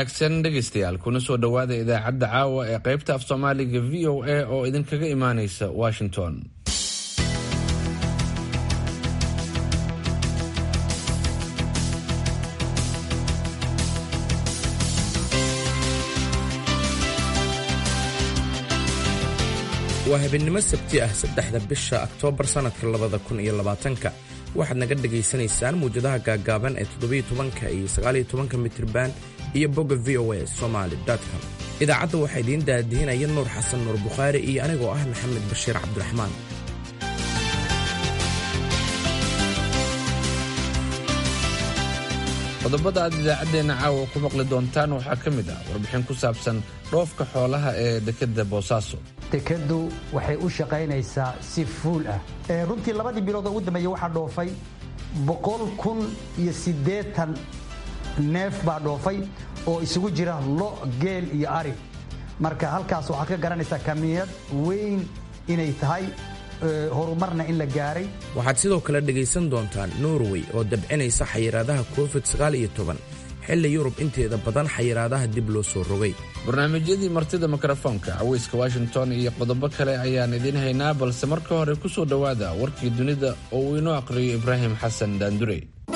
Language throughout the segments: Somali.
wanaagsan dhegaystayaal kuna soo dhowaada idaacadda caawa ee qaybta af soomaaliga VOA oo idinkaga imaanaysa Washington. waa habeenimo sabti ah 3 bisha Oktoobar sanadka 2020 waxaad naga dhageysanaysaan muujadaha gaagaaban ee 17 iyo 19 mitirban iyo bogga voasomali.com. idaacadda waxaa idiin daadihinaya Nuur Xasan Nuur Bukhaari iyo anigoo ah Maxamed Bashiir Cabdiraxmaan. qodobada aad idaacadeena caawa ku maqli doontaan waxaa ka mid ah warbixin ku saabsan dhoofka xoolaha ee dekedda Boosaaso. dekeddu waxay u shaqaynaysaa si fuul ah. runtii labadii bilood ugu dambeeyay waxaa dhoofay 180 neef baa dhoofay oo isugu jira lo, geel iyo ari. marka halkaas waxaad ka garanaysaa kamiyad weyn inay tahay horumarna in la gaaray. waxaad sidoo kale dhegaysan doontaan Norway oo dabcinaysa xayiraadaha COVID-19 xilli Yurub inteeda badan xayiraadaha dib loo soo rogay. barnaamijyadii martida mikrofoonka cawayska Washington iyo qodobo kale ayaan idin haynaa, balse marka hore ku soo dhowaada warkii dunida oo uu inoo aqriyo Ibraahim Xasan Daandure.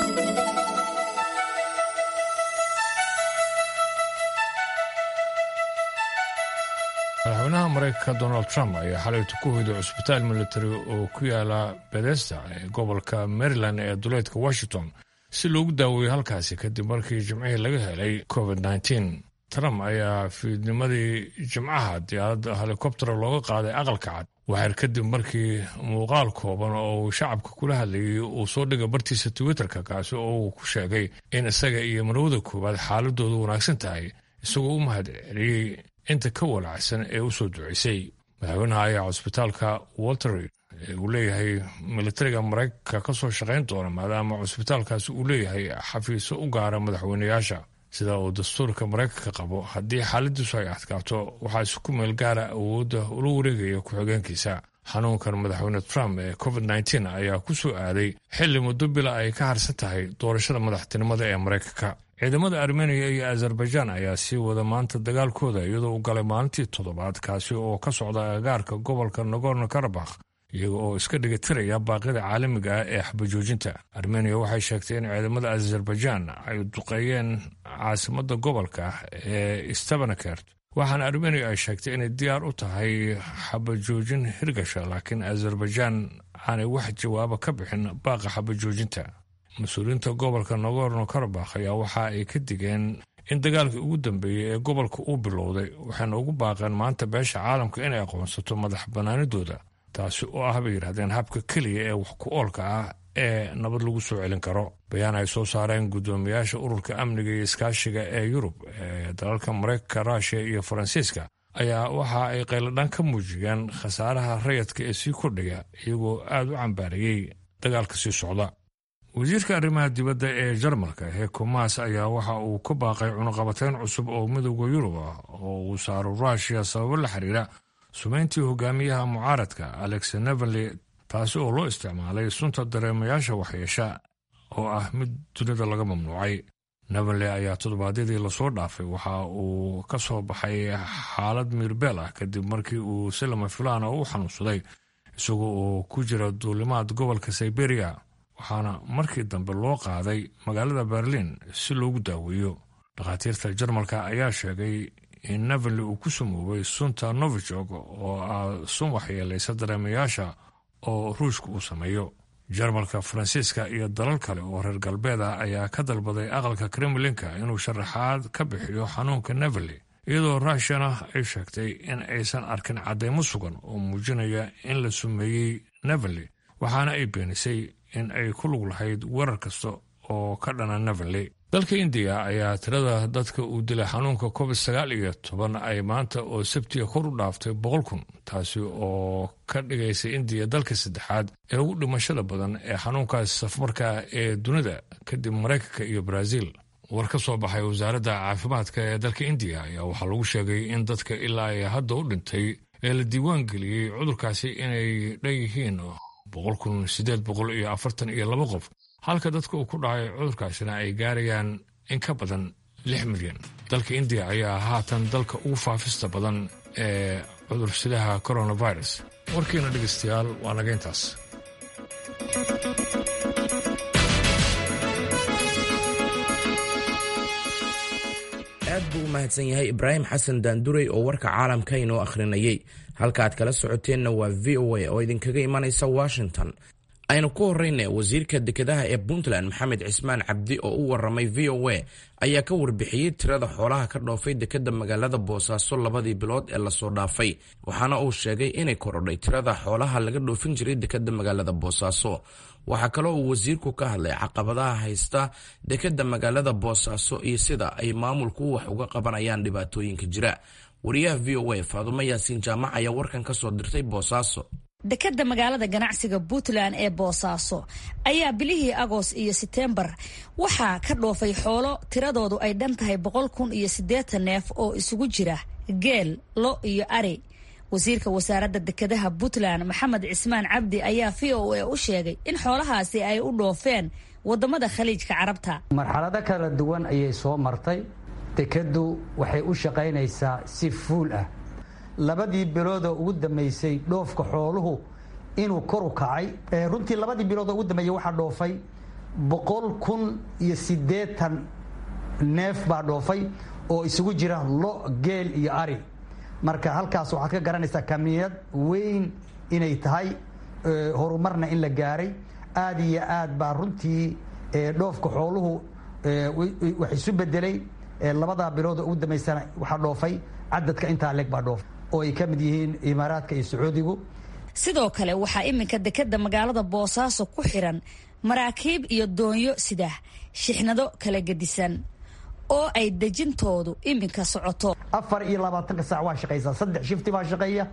madaxweynaha Mareykanka Donald Trump ayaa xalay ku hoyday cusbitaal military oo ku yaala Bethesda ee gobolka Maryland ee duleedka Washington si loogu daaweeyo halkaasi kadib markii jimcihii laga helay COVID-19. Trump ayaa fiidnimadii jimcaha diyaaradda helikobtera looga qaaday aqalka cad waxaar kadib markii muuqaal kooban oo uu shacabka kula hadlayay uu soo dhigay bartiisa Twitterka kaasi oo uu ku sheegay in isaga iyo marwada koowaad xaaladoodu wanaagsan tahay isagoo u mahadceliyey inta ka walacsan ee u soo duceysay. madaxweynaha ayaa cusbitaalka Walter Reed uu leeyahay militariga Mareykanka ka soo shaqayn doona maadaama cusbitaalkaasi uu leeyahay xafiisyo u gaara madaxweynayaasha sida uu dastuurka Mareykanka qabo. haddii xaaladiisu ay adkaato waxaa isku meel gaara awoodda ula wareegaya ku-xigeenkiisa. xanuunkan madaxweyne Trump ee COVID-19 ayaa ku soo aaday xilli muddo bila ay ka harsan tahay doorashada madaxtinimada ee Mareykanka. ciidamada Armenia iyo Azerbaijan ayaa sii wada maanta dagaalkooda iyadoo u galay maalintii toddobaad kaasi oo ka socda agagaarka gobolka Nagorno-Karabakh iyaga oo iska dhigatiraya baaqyada caalamiga ah ee xabajoojinta. Armenia waxay sheegtay in ciidamada Azerbaijan ay duqeeyeen caasimadda gobolka ee Stepanakert. waxaana Armenia ay sheegtay inay diyaar u tahay xabajoojin hirgasha, laakiin Azerbaijan aanay wax jawaabo ka bixin baaqa xabajoojinta. mas-uuliyiinta gobolka Nagorno-Karabakh ayaa waxa ay ka digeen in dagaalkii ugu dambeeyey ee gobolka uu bilowday waxayna ugu baaqeen maanta beesha caalamka inay aqoonsato madax bannaanidooda, taasi oo ah bay yidhahdeen habka keliya ee wax ku oolka ah ee nabad lagu soo celin karo. bayaan ay soo saareen guddoomiyaasha ururka amniga iyo iskaashiga ee Yurub ee dalalka Mareykanka, Ruushka iyo Faransiiska ayaa waxa ay qayladhaan ka muujiyeen khasaaraha rayidka ee sii kordhaya iyagoo aad u cambaarayey dagaalka sii socda. wasiirka arrimaha dibadda ee Jarmalka Heiko Maas ayaa waxa uu ka baaqay cunaqabatayn cusub oo midowda Yurub ah oo uu saaro Ruushka sababo la xiriira sumeyntii hogaamiyaha mucaaradka Alexei Navalny, taasi oo loo isticmaalay sunta dareemayaasha waxyeesha oo ah mid dunida laga mamnuucay. Navalny ayaa toddobaadyadii lasoo dhaafay waxa uu ka soo baxay xaalad miirbeel ah kadib markii uu si lama filaan ah u xanuunsaday isagoo oo ku jira duulimaad gobolka Siberia, waxaana markii dambe loo qaaday magaalada Berlin si loogu daaweeyo. dhakhaatiirta Jarmalka ayaa sheegay in Navalny uu ku samoobay sunta Novichok oo ah sun waxyeelaysa dareemayaasha oo Ruushka uu sameeyo. Jarmalka, Faransiiska iyo dalal kale oo reer galbeed ah ayaa ka dalbaday aqalka Kremlinka inuu sharaxaad ka bixiyo xanuunka Navalny, iyadoo Ruushkana ay sheegtay in aysan arkin cadeymo sugan oo muujinaya in la sumeeyey Navalny, waxaana ay beenisay in ay ku lug lahayd weerar kasta oo ka dhana Navalny. dalka India ayaa tirada dadka uu dilay xanuunka COVID-19 ay maanta oo Sabtiga kor u dhaaftay 100,000, taasi oo ka dhigaysa India dalka saddexaad ee ugu dhimashada badan ee xanuunkaas safmarka ee dunida kadib Mareykanka iyo Brazil. war ka soo baxay wasaaradda caafimaadka ee dalka India ayaa waxaa lagu sheegay in dadka ilaa ay hadda u dhintay ee la diiwaan geliyey cudurkaasi inay dhanyihiin 1,842 qof, halka dadka uu ku dhacay cudurkaasina ay gaarayaan in ka badan 6 milyan. dalka indiya ayaa haatan dalka ugu faafista badan ee cudursidaha coronavirus. warkiina dhegaystayaal waa naga intaas. aad buu u mahadsan yahay Ibraahim Xasan Daanduray oo warka caalamka inoo akhrinayay. halka aad kala socoteenna waa VOA oo idinkaga imanaysa Washington. aynu ku horreynay wasiirka dekedaha ee Puntland Maxamed Cismaan Cabdi oo u warramay VOA ayaa ka warbixiyey tirada xoolaha ka dhoofay dekeda magaalada Boosaaso 2 bilood ee la soo dhaafay, waxaana uu sheegay inay korodhay tirada xoolaha laga dhoofin jiray dekeda magaalada Boosaaso. waxaa kaloo uu wasiirku ka hadlay caqabadaha haysta dekeda magaalada Boosaaso iyo sida ay maamulku wax uga qabanayaan dhibaatooyinka jira. wariyaha VOA Faadumo Yaasiin Jaamac ayaa warkan ka soo dirtay Boosaaso. dekeda magaalada ganacsiga Puntland ee Boosaaso ayaa bilihii Agoos iyo September waxaa ka dhoofay xoolo tiradoodu ay dhan tahay 180 neef oo isugu jira geel, lo iyo ari. wasiirka wasaaradda dekedaha Puntland Maxamed Cismaan Cabdi ayaa VOA u sheegay in xoolahaasi ay u dhoofeen wadamada Khaliijka Carabta. marxalado kala duwan ayay soo martay. dekedu waxay u shaqaynaysaa si fuul ah. 2 bilood oo ugu dambeysay dhoofka xooluhu inuu kor u kacay. runtii 2 bilood oo ugu dambeeyay waxaa dhoofay 180 neef baa dhoofay oo isugu jira lo, geel iyo ari. marka halkaas waxaad ka garanaysaa kamiyad weyn inay tahay, horumarna in la gaaray. aad iyo aad baa runtii dhoofka xooluhu wax isu bedelay. 2 bilood oo ugu dambeysana waxaa dhoofay cadadka intaa leeg baa dhoofay oo ay ka mid yihiin Imaaraadka iyo Sacuudigu. sidoo kale waxaa iminka dekeda magaalada Boosaaso ku xiran maraakiib iyo doonyo sida shixnado kala gedisan oo ay dejintoodu iminka socoto. 24 saac waa shaqaysaa. 3 shifti baa shaqeeya.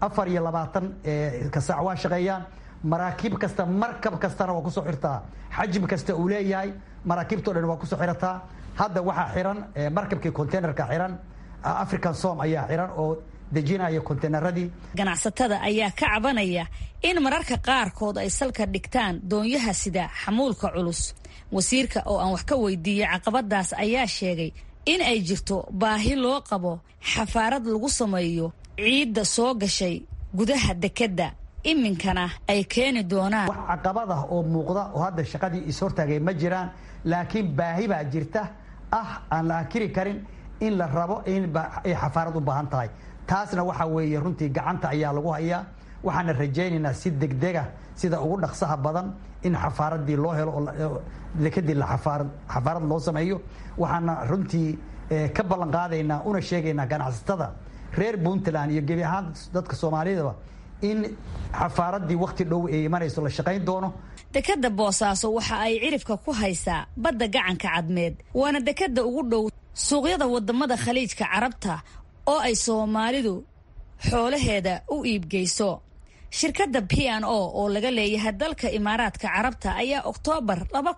24 saac waa shaqeeyaan. maraakiib kasta, markab kastana waa ku soo xirtaa. xajmi kasta uu leeyahay maraakiibtoo dhan waa ku soo xirataa. hadda waxaa xiran markabkii containerka xiran, African Som ayaa xiran oo dejinaya containeradii. ganacsatada ayaa ka cabanaya in mararka qaarkood ay salka dhigtaan doonyaha sida xamuulka culus. wasiirka oo aan wax ka weydiiyey caqabadaas ayaa sheegay in ay jirto baahi loo qabo xafaarad lagu sameeyo ciidda soo gashay gudaha dekeda, iminkana ay keeni doonaan. wax caqabad ah oo muuqda oo hadda shaqadii is hortaagay ma jiraan, laakiin baahi baa jirta aan la akiri karin in la rabo in ay xafaarad u baahan tahay. taasna waxa weeye runtii gacanta ayaa lagu hayaa. waxaana rajaynaynaa si degdega sida ugu dhaqsaha badan in xafaaradii loo helo oo dekadii xafaarad loo sameeyo. waxaana runtii ka ballan qaadaynaa una sheegaynaa ganacsatada reer Puntland iyo gebi ahaan dadka Soomaalida in xafaaradii waqti dhow ay imanayso la shaqayn doono. dekeda Boosaaso waxa ay cirifka ku haysaa badda gacanka cadmeed, waana dekeda ugu dhow suuqyada wadamada Khaliijka Carabta oo ay Soomaalidu xoolaheeda u iibgeyso. shirkadda P&O oo laga leeyahay dalka Imaaraadka Carabta ayaa Oktoobar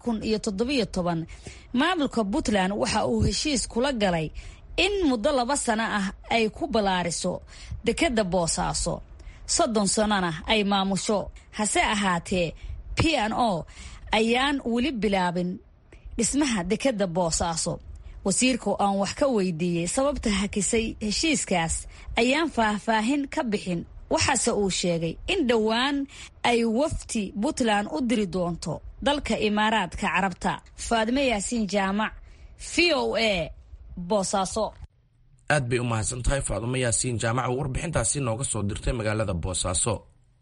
2017 maamulka Puntland waxa uu heshiis kula galay in muddo 2 sano ah ay ku balaariso dekeda Boosaaso, 30 sanona ay maamusho. hase ahaatee P&O ayaan weli bilaabin dhismaha dekeda Boosaaso. wasiirka aan wax ka weydiiyey sababta hakisay heshiiskaas ayaan faahfaahin ka bixin. waxaase uu sheegay in dhowaan ay wafti Puntland u diri doonto dalka Imaaraadka Carabta. Faadumo Yaasiin Jaamac, VOA, Boosaaso. aad bay u mahadsan tahay Faadumo Yaasiin Jaamac oo warbixintaasi nooga soo dirtay magaalada Boosaaso.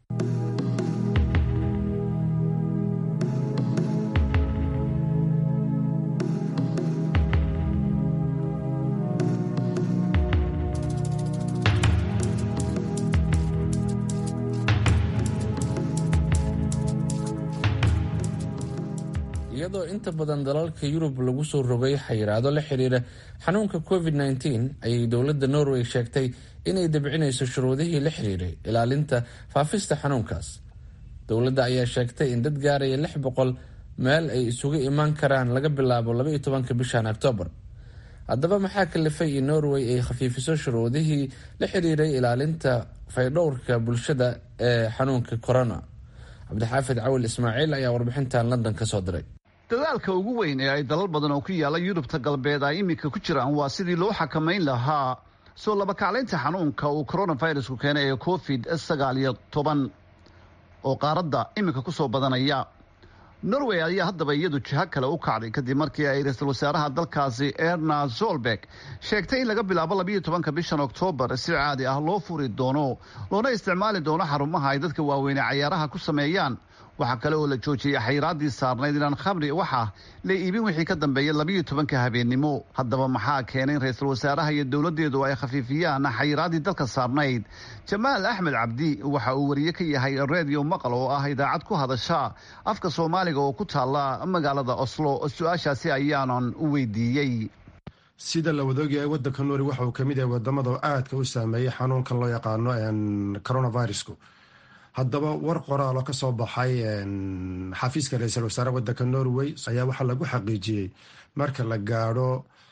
iyadoo inta badan dalalka Yurub lagu soo rogay xayiraado la xiriira xanuunka COVID-19 ayay dowladda Norway sheegtay inay dabcinayso shuruudihii la xiriiray ilaalinta faafista xanuunkaas. dowladda ayaa sheegtay in dad gaaraya 600 meel ay isugu imaan karaan laga bilaabo 12 bishan Oktoobar. haddaba maxaa kalifay in Norway ay khafiifiso shuruudihii la xiriiray ilaalinta faydhowrka bulshada ee xanuunka corona? Cabdixaafid Cawil Ismaaciil ayaa warbixintan London ka soo diray. dadaalka ugu weyn ee ay dalal badan oo ku yaala yurubta galbeed ay iminka ku jiraan waa sidii loo xakamayn lahaa soo labakaclaynta xanuunka uu coronavirusku keenay ee COVID-19 oo qaaradda iminka ku soo badanaya. Norway ayaa haddaba iyadu jiho kale u kacday kadib markii ay ra'iisul wasaaraha dalkaasi Erna Solberg sheegtay in laga bilaabo 12 bishan Oktoobar si caadi ah loo furi doono loona isticmaali doono xarumaha ay dadka waaweyn ciyaaraha ku sameeyaan. waxaa kale oo la joojiyay xayiraadii saarnayd inaan khamri waxa la iibin wixii ka dambeeyay 12 habeenimo. haddaba maxaa keenay in ra'iisul wasaaraha iyo dowladeedu ay khafiifiyaan xayiraadii dalka saarnayd? Jamaal Axmed Cabdi waxa uu wariye ka yahay radio Maqal oo ah idaacad ku hadasha afka Soomaaliga oo ku taala magaalada Oslo. Su'aashaasi ayaanan u weydiiyey. sida la wadoogayahay wadanka Norway waxa uu kamid yahay wadamada aadka u saameeyay xanuunkan loo yaqaano coronavirusku. haddaba war qoraal oo ka soo baxay xafiiska ra'iisul wasaaraha wadanka Norway ayaa waxaa lagu xaqiijiyey marka la gaadho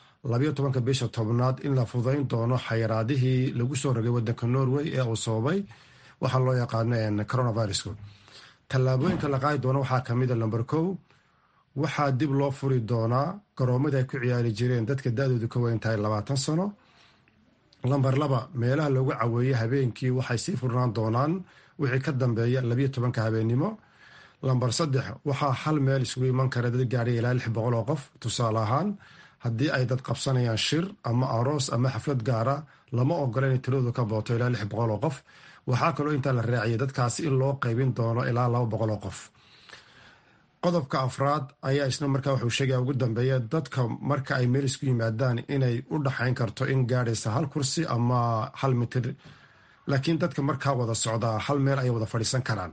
12 bisha tobnaad in la fududayn doono xayiraadihii lagu soo rogay wadanka Norway ee uu sababay waxa loo yaqaano coronavirusku. tallaabooyinka la qaadi doono waxaa kamid ah number 1 waxaa dib loo furi doonaa garoomada ay ku ciyaari jireen dadka da'doodu ka weyn tahay 20 sano. number 2 meelaha lagu caweeyay habeenkii waxay sii furnaan doonaan wixii ka dambeeya 12 habeenimo. number 3 waxaa hal meel isugu iman kara dad gaadhay ilaa 600 oo qof. tusaale ahaan haddii ay dad qabsanayaan shir ama aroos ama xaflad gaara lama ogola inay tiradoodu ka booto ilaa 600 oo qof. waxaa kaloo intaa la raaciyay dadkaasi in loo qaybin doono ilaa 200 oo qof. qodobka afraad ayaa isna markaa wuxuu sheegaya ugu dambeeya dadka marka ay meel isku yimaadaan inay u dhaxayn karto in gaadhaysa 1 kursi ama 1 mitir, laakiin dadka markaa wada socdaa 1 meel ay wada fadhiisan karaan.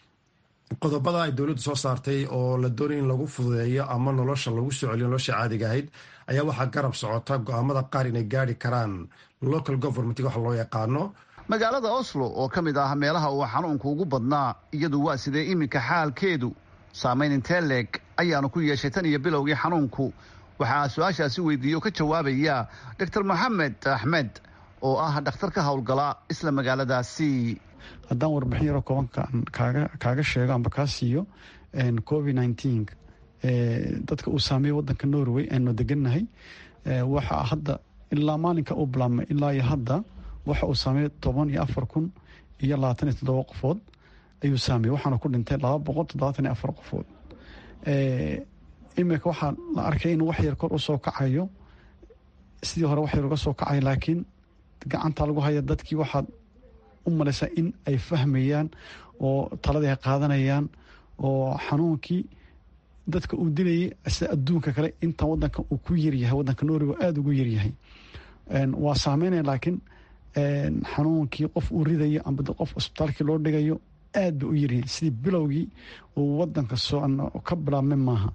qodobada ay dowladdu soo saartay oo la doonay in lagu fududeeyo ama nolosha lagu soo celiyo nolosha caadiga ahayd ayaa waxaa garab socota go'aamada qaar inay gaadhi karaan local government waxa loo yaqaano. magaalada Oslo oo ka mid ah meelaha uu xanuunku ugu badnaa iyadu waa sidee iminka xaalkeedu saameyn intee leeg ayaanu ku yeeshay tan iyo bilowgii xanuunku? waxaa su-aashaasi weydiiyey oo ka jawaabaya Dr. Mohamed Ahmed oo ah dhakhtar ka howlgala isla magaaladaasi. haddaan warbixin yaro koobanka kaaga sheego amba kaa siiyo COVID-19 dadka uu saameeyey wadanka Norway aanu degannahay waxaa hadda ilaa maalinka uu bilaabmay ilaa iyo hadda waxa uu saameeyey 14,027 qofood ayuu saameeyey waxaana ku dhintay 274 qofood. imika waxaa la arkay in wax yar kor u soo kacayo sidii hore wax yar uga soo kacayo laakiin gacanta lagu haya dadkii waxaad u malaysaa in ay fahmayaan oo taladii ay qaadanayaan oo xanuunkii dadka uu dilayay sida adduunka kale inta wadanka uu ku yaryahay wadanka Norway aada ugu yaryahay waa saameynaya laakiin xanuunkii qof uu ridayo amba qof isbitaalkii loo dhigayo aad bay u yaryahay sidii bilowgii uu wadanka ka bilaabmay maaha.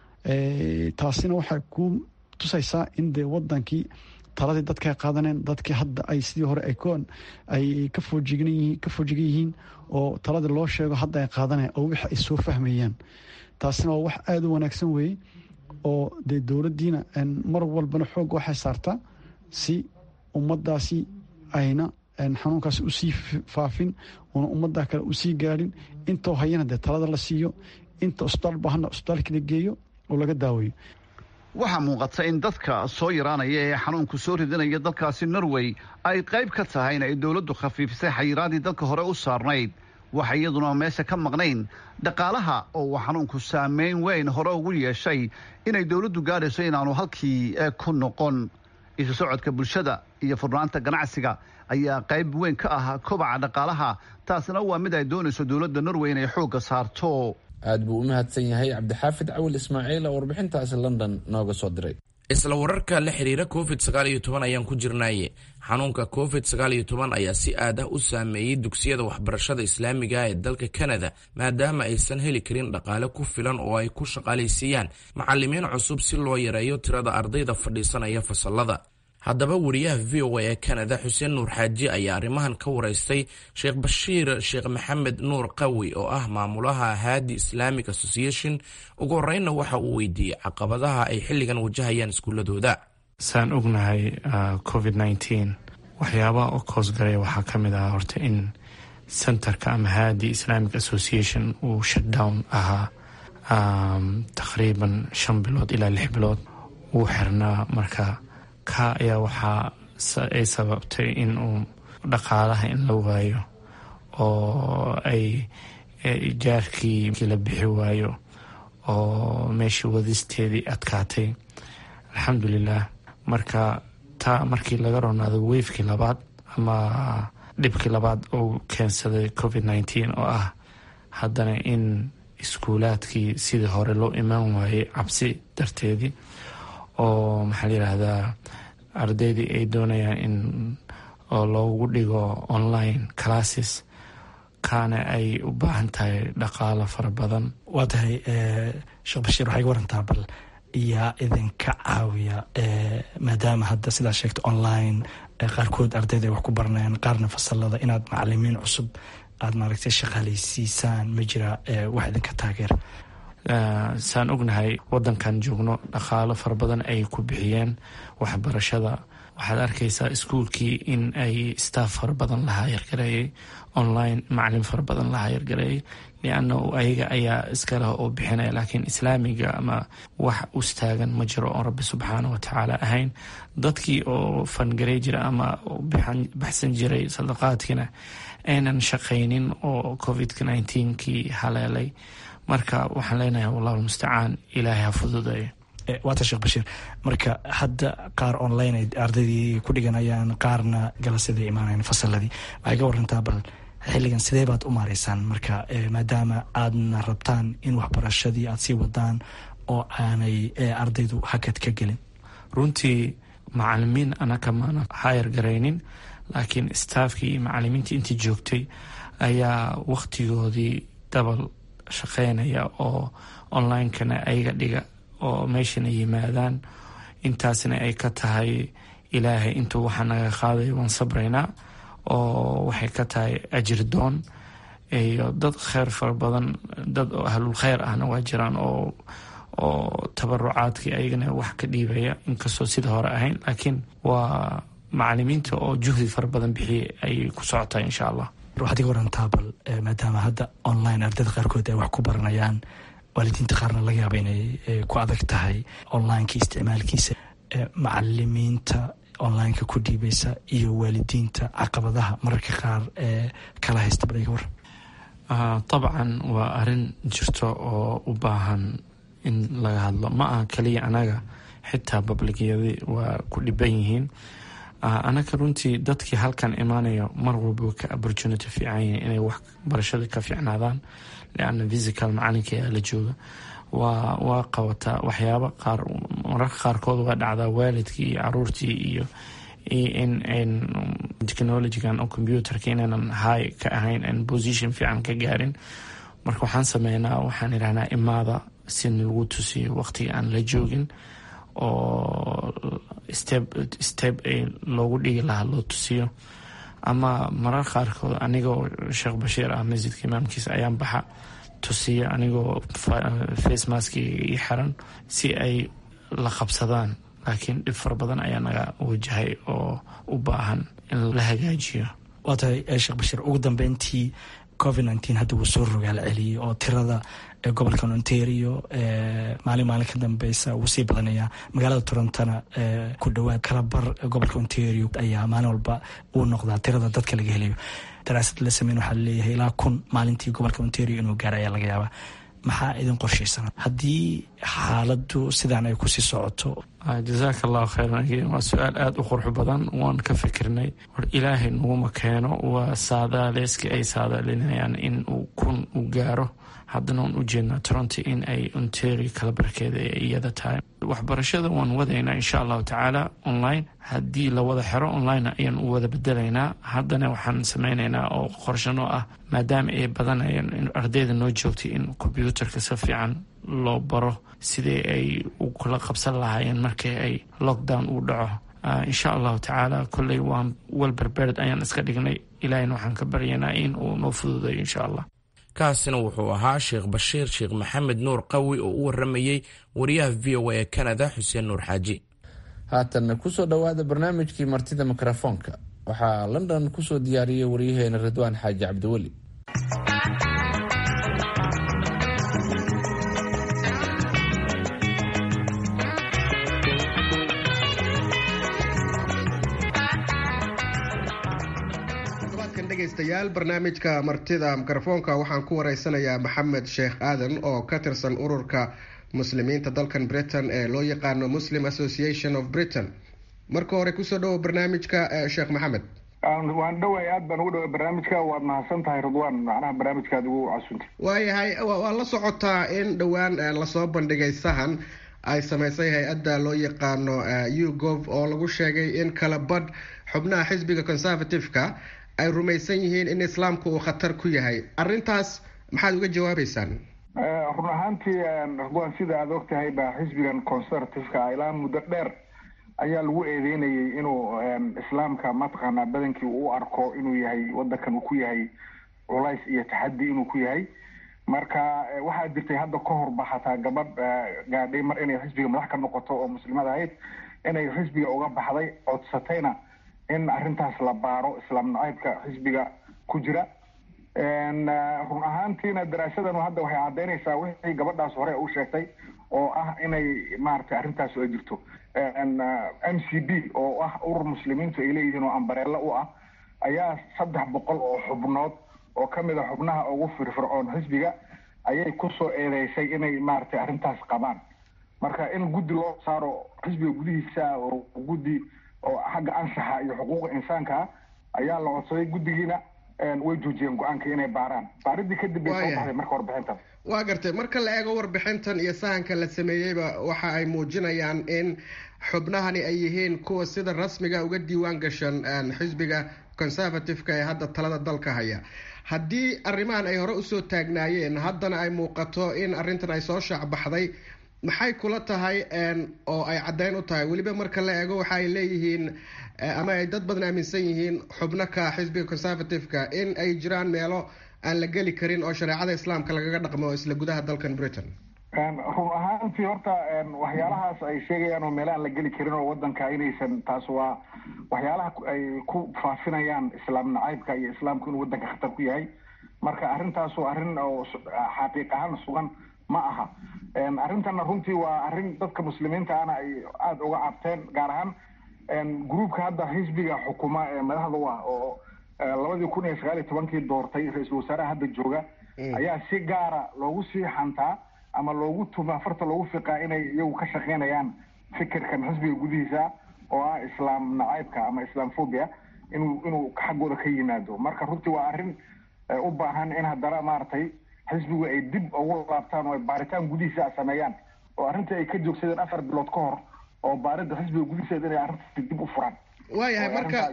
taasina waxay ku tusaysaa in dee wadankii taladii dadka ay qaadaneen dadkii hadda ay sidii hore ay ka foojigan yihiin oo taladii loo sheego hadda ay qaadanayaan oo wixii ay soo fahmayaan. taasina waa wax aada u wanaagsan weeye oo dee dowladdiina mar walbana xoog waxay saartaa si ummadaasi ayna xanuunkaasi usii faafin oona ummaddaa kale usii gaadhin. intoo hayana dee talada la siiyo, inta isbitaal baahana isbitaalkii la geeyo oo laga daaweeyo. waxaa muuqata in dadka soo yaraanaya ee xanuunku soo ridinaya dalkaasi Norway ay qayb ka tahay in ay dowladdu khafiifisay xayiraadii dalka hore u saarnayd. waxa iyaduna meesha ka maqnayn dhaqaalaha oo uu xanuunku saameyn weyn hore ugu yeeshay inay dowladdu gaadhayso inaanu halkii ku noqon. isu socodka bulshada iyo furnaanta ganacsiga ayaa qayb weyn ka ah kobaca dhaqaalaha. taasina waa mid ay doonayso dowladda Norway inay xoogga saarto. aad buu u mahadsan yahay cabdixaafid cawil ismaaciil oo warbixintaasi London nooga soo diray. isla wararka la xiriira COVID-19 ayaan ku jirnaaye. xanuunka COVID-19 ayaa si aad ah u saameeyey dugsiyada waxbarashada islaamiga ee dalka Canada maadaama aysan heli karin dhaqaale ku filan oo ay ku shaqaalaysiiyaan macallimiin cusub si loo yareeyo tirada ardayda fadhiisanaya fasallada. haddaba wariyaha VOA ee Canada Xuseen Nuur Xaaji ayaa arrimahan ka waraystay Sheekh Bashiir Sheekh Maxamed Nuur Qawi oo ah maamulaha Hadi Islamic Association. ugu horreynna waxa uu weydiiyey caqabadaha ay xilligan wajahayaan iskuuladooda. saan ognahay COVID-19 waxyaabaha oo koosgalaya waxaa ka mid ah horta in centerka ama Hadi Islamic Association uu shutdown ahaa taqriiban 5 bilood ilaa 6 bilood wuu xirnaa. marka ka ayaa waxaa ay sababtay in uu dhaqaalaha in la waayo oo ay ijaarkii la bixi waayo oo meeshii wadisteedii adkaatay. alxamdulilah. marka taa markii laga ronaado weyfkii labaad ama dhibkii labaad oo keensaday covid-19 oo ah haddana in iskuulaadkii sidii hore loo imaan waayey cabsi darteedii oo maxaa la yidhaahdaa ardaydii ay doonayaan in oo loogu dhigo online classes kaana ay u baahan tahay dhaqaalo fara badan. waa tahay sheekh bashiir waxay ga warantaa bal yaa idinka caawiya maadaama hadda sidaa sheegta online qaarkood ardayda ay wax ku baranayaan qaarna fasalada inaad macalimiin cusub aad maaragtay shaqaalaysiisaan ma jira wax idinka taageer? saan ognahay wadankan joogno dhaqaalo fara badan ay ku bixiyeen waxbarashada. waxaad arkaysaa iskuulkii in ay staff fara badan la hayargareeyay online macalin fara badan la hayargareeyay lianna ayaga ayaa iskaleh oo bixinaya. laakiin islaamiga ama wax ustaagan ma jiro oon rabbi subxaana watacaala ahayn. dadkii oo fangarey jira ama baxsan jiray sadaqaadkiina aynan shaqaynin oo covid-19kii haleelay. marka waxaan leenahay wallahu almustacaan, ilaahay ha fududeeyo. waata sheekh bashiir, marka hadda qaar online ay ardaydii ku dhiganayaan, qaarna galasyadii imaanayaan fasaladii. waxay ka warantaa bal xilligan sidee baad u maaraysaan marka maadaama aadna rabtaan in waxbarashadii aad sii wadaan oo aanay ardaydu hakad ka gelin? runtii macalimiin anaka maana hayar garaynin, laakiin staafkii iyo macalimiintii intii joogtay ayaa waktigoodii dabal shaqeynaya oo onlinekana ayaga dhiga oo meeshana yimaadaan. intaasna ay ka tahay ilaahay intuu waxaa naga qaaday waan sabraynaa oo waxay ka tahay ajir doon iyo dad kheyr fara badan, dad ahlul kheyr ahna waa jiraan oo tabarucaadkii ayagana wax ka dhiibaya inkastoo sida hore ahayn. laakiin waa macalimiinta oo juhdi fara badan bixiyay ayay ku socotaa insha allah. waxaad iga warantaa bal maadaama hadda online ardayda qaarkood ay wax ku baranayaan, waalidiinta qaarna laga yaaba inay ku adag tahay onlineka isticmaalkiisa, macalimiinta onlineka ku dhiibaysa iyo waalidiinta caqabadaha mararka qaar kala haysta bal iga waran. dabcan waa arin jirto oo u baahan in laga hadlo. ma aha kaliya anaga, xitaa babligyadii waa ku dhiban yihiin. anaga runtii dadkii halkan imaanayo mar walba ka opportunity fiican yihiin inay wax barashada ka fiicnaadaan, lianna physical macalinka ayaa la jooga. waa qabataa waxyaaba qaar, mararka qaarkood waa dhacdaa waalidkii iyo caruurtii iyo in technologygan oo computerka inaanan high ka ahayn, an position fiican ka gaarin. marka waxaan sameynaa, waxaan idhahnaa imaada si lagu tusiyo waqtiga aan la joogin oo step loogu dhigi lahaa loo tusiyo. ama marar qaarkood anigoo sheekh bashiir ah masjidka imaamkiisa ayaan baxa tusiya anigoo face maski ii xiran si ay la qabsadaan. laakiin dhib fara badan ayaa naga wajahay oo u baahan in la hagaajiyo. waa tahay sheekh bashiir, ugu dambeyntii covid-19 hadda wuu soo rogaal celiyey oo tirada gobolkan Ontario maalin ka dambeysa wuu sii badanayaa. magaalada Torontona ku dhawaad kala bar gobolka Ontario ayaa maalin walba uu noqdaa tirada dadka laga helayo. daraasad la sameyn waxaa leeyahay ilaa 1,000 maalintii gobolka Ontario inuu gaaro ayaa laga yaabaa. maxaa idin qorshaysan haddii xaaladdu sidaan ay kusii socoto? jazaaka allahu khayran. waa su-aal aada u qurux badan, waan ka fikirnay. war ilaahay naguma keeno, waa saadaaleyskii ay saadaalinayaan in uu 1,000 u gaaro. haddana waan u jeednaa Toronto in ay Ontario kala barkeeda ee iyada tahay. waxbarashada waan wadaynaa insha allahu tacaala online. haddii la wada xero online ayaan u wada bedelaynaa. haddana waxaan sameynaynaa oo qorshanoo ah, maadaama ay badanayaan in ardayda noo joogtay in computerka si fiican loo baro sidii ay u kula qabsan lahaayeen markii ay lockdown uu dhaco. insha allahu tacaala kolley waan walberbered ayaan iska dhignay. ilaahayna waxaan ka baryaynaa in uu noo fududayo insha allah. kaasina wuxuu ahaa sheekh bashiir sheekh maxamed nuur qawi oo u waramayey wariyaha v o a ee Canada xuseen nuur xaaji. haatanna kusoo dhowaada barnaamijkii martida mikrofoonka. waxaa London kusoo diyaariyey wariyaheena Ridwaan Xaaji Cabdiweli. dhegaystayaal barnaamijka martida mikrofoonka waxaan ku wareysanayaa maxamed sheekh aadan oo ka tirsan ururka muslimiinta dalkan britain ee loo yaqaano Muslim Association of Britain. marka hore kusoo dhawo barnaamijka sheekh maxamed. waan dhawahay, aad baan ugu dhaway barnaamijka. waad mahadsan tahay Ridwaan, macnaha barnaamijkaad ugu casuuntay. waayahay, waa la socotaa in dhowaan lasoo bandhigay sahan ay samaysay hay-adda loo yaqaano YouGov oo lagu sheegay in kala badh xubnaha xisbiga conservative-ka ay rumaysan yihiin in islaamku uu khatar ku yahay. arrintaas maxaad uga jawaabeysaan? run ahaantii Ridwaan, sida aad ogtahay ba xisbigan conservative-ka ilaa muddo dheer ayaa lagu eedeynayay inuu islaamka mataqaanaa badankii u arko inuu yahay wadankan uu ku yahay culays iyo taxaddi inuu ku yahay. marka waxaa jirtay hadda ka horba xataa gabadh gaadhay mar inay xisbiga madax ka noqoto oo muslimad ahayd, inay xisbiga uga baxday, codsatayna in arrintaas la baaro islaam nacaybka xisbiga ku jira. run ahaantiina daraasadan hadda waxay caddaynaysaa wixii gabadhaas hore u sheegtay oo ah inay maaragtay arrintaas ay jirto. MCB oo ah urur muslimiintu ay leeyihiin oo ambareelo u ah ayaa 300 oo xubnood oo ka mid a xubnaha ugu firfircoon xisbiga ayay kusoo eedeysay inay maaragtay arrintaas qabaan. marka in guddi loo saaro xisbiga gudihiisa oo guddi oo xagga anshaxa iyo xuquuqda insaanka ayaa la codsaday. guddigiina way joojiyeen go-aanka inay baaraan. baaridii kadib bay soo baxday marka warbixintan. waa gartay, marka la eego warbixintan iyo sahanka la sameeyeyba waxa ay muujinayaan in xubnahani ay yihiin kuwa sida rasmiga uga diiwaan gashan xisbiga conservative-ka ee hadda talada dalka haya. haddii arrimahan ay hore usoo taagnaayeen, haddana ay muuqato in arrintan ay soo shaacbaxday, maxay kula tahay oo ay caddeyn u tahay? weliba marka la eego waxa ay leeyihiin ama ay dad badan aaminsan yihiin xubno ka xisbiga conservative-ka in ay jiraan meelo aan la geli karin oo shareecada islaamka lagaga dhaqmo isla gudaha dalkan Britain. run ahaantii horta waxyaalahaas ay sheegayaan oo meelaha aan la geli karin oo wadanka inaysan, taas waa waxyaalaha ay ku faafinayaan islaam nacaybka iyo islaamku inuu wadanka khatar ku yahay. marka arrintaas waa arrin oo xaqiiq ahaan sugan ma aha. arrintana runtii waa arrin dadka muslimiinta ana ay aada uga cabteen, gaar ahaan gruubka hadda xisbiga xukuma ee madaxda u ah oo 2019 doortay ra-iisul wasaaraha hadda jooga ayaa si gaara loogu sii xantaa ama loogu tumaa farta loogu fiqaa inay iyagu ka shaqeynayaan fikirkan xisbiga gudihiisa oo ah islaam nacaybka ama islaamphobia inuu xaggooda ka yimaado. marka runtii waa arrin u baahan in haddana maaragtay xisbigu ay dib ugu laabtaan oo ay baaritaan gudihiisa sameeyaan, oo arrintii ay ka joogsadeen 4 bilood ka hor oo baarida xisbiga gudihiisa inay arrintii dib u furaan. waayahay,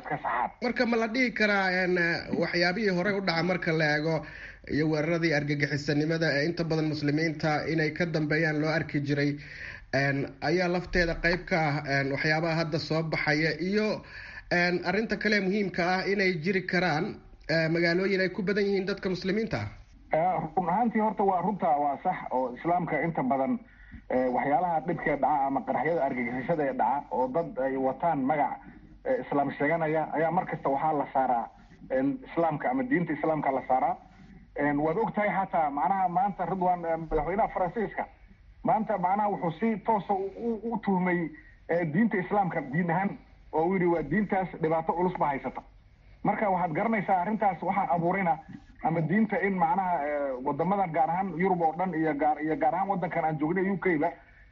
marka ma la dhihi karaa waxyaabihii hore u dhaca marka la eego iyo weeraradii argagixisanimada ee inta badan muslimiinta inay ka dambeeyaan loo arki jiray ayaa lafteeda qayb ka ah waxyaabaha hadda soo baxaya? iyo arrinta kale muhiimka ah inay jiri karaan magaalooyin ay ku badan yihiin dadka muslimiinta ah. run ahaantii horta waa runta, waa sax oo islaamka inta badan waxyaalaha dhibkee dhaca ama qaraxyada argagixisada ee dhaca oo dad ay wataan magac islaam sheeganaya ayaa markasta waxaa la saaraa islaamka ama diinta islaamka la saaraa. waad ogtahay xataa macnaha maanta Ridwaan, madaxweynaha Faransiiska maanta macnaha wuxuu si toosa u tuhmay diinta islaamka diin ahaan oo uu yidhi waa diintaas dhibaato culus ba haysata. marka waxaad garanaysaa arrintaas waxaa abuurayna ama diinta in macnaha wadamadan gaar ahaan Yurub oo dhan iyo gaar ahaan wadankan aan joognay UK-da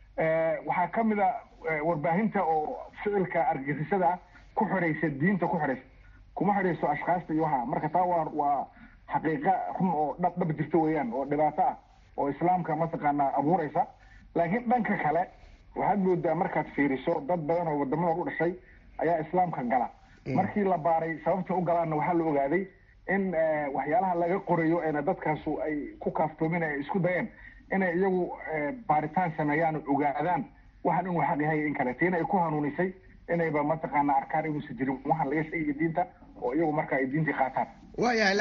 waxaa ka mid a warbaahinta oo ficilka argagixisada ah ku xiraysa diinta, ku xiraysa kuma xirayso ashkaasta iyo waxa. marka taa waa xaqiiqa run oo dhab jirta weeyaan oo dhibaato ah oo islaamka mataqaanaa abuuraysa. laakiin dhanka kale waxaad moodaa markaad fiiriso dad badan oo wadamadan u dhashay ayaa islaamka gala. markii la baaray sababta u galaanna waxaa la ogaaday in waxyaalaha laga qorayo eena dadkaasu ay ku kaaftoomin ay isku dayeen inay iyagu baaritaan sameeyaan ogaadaan waxaan inuu xaq yahay in kale tiina ay ku hanuunisay inayba mataqaanaa arkaan inuusan jirin waxaan laga sheegay diinta oo iyagu marka ay diintii qaataan. waayahay,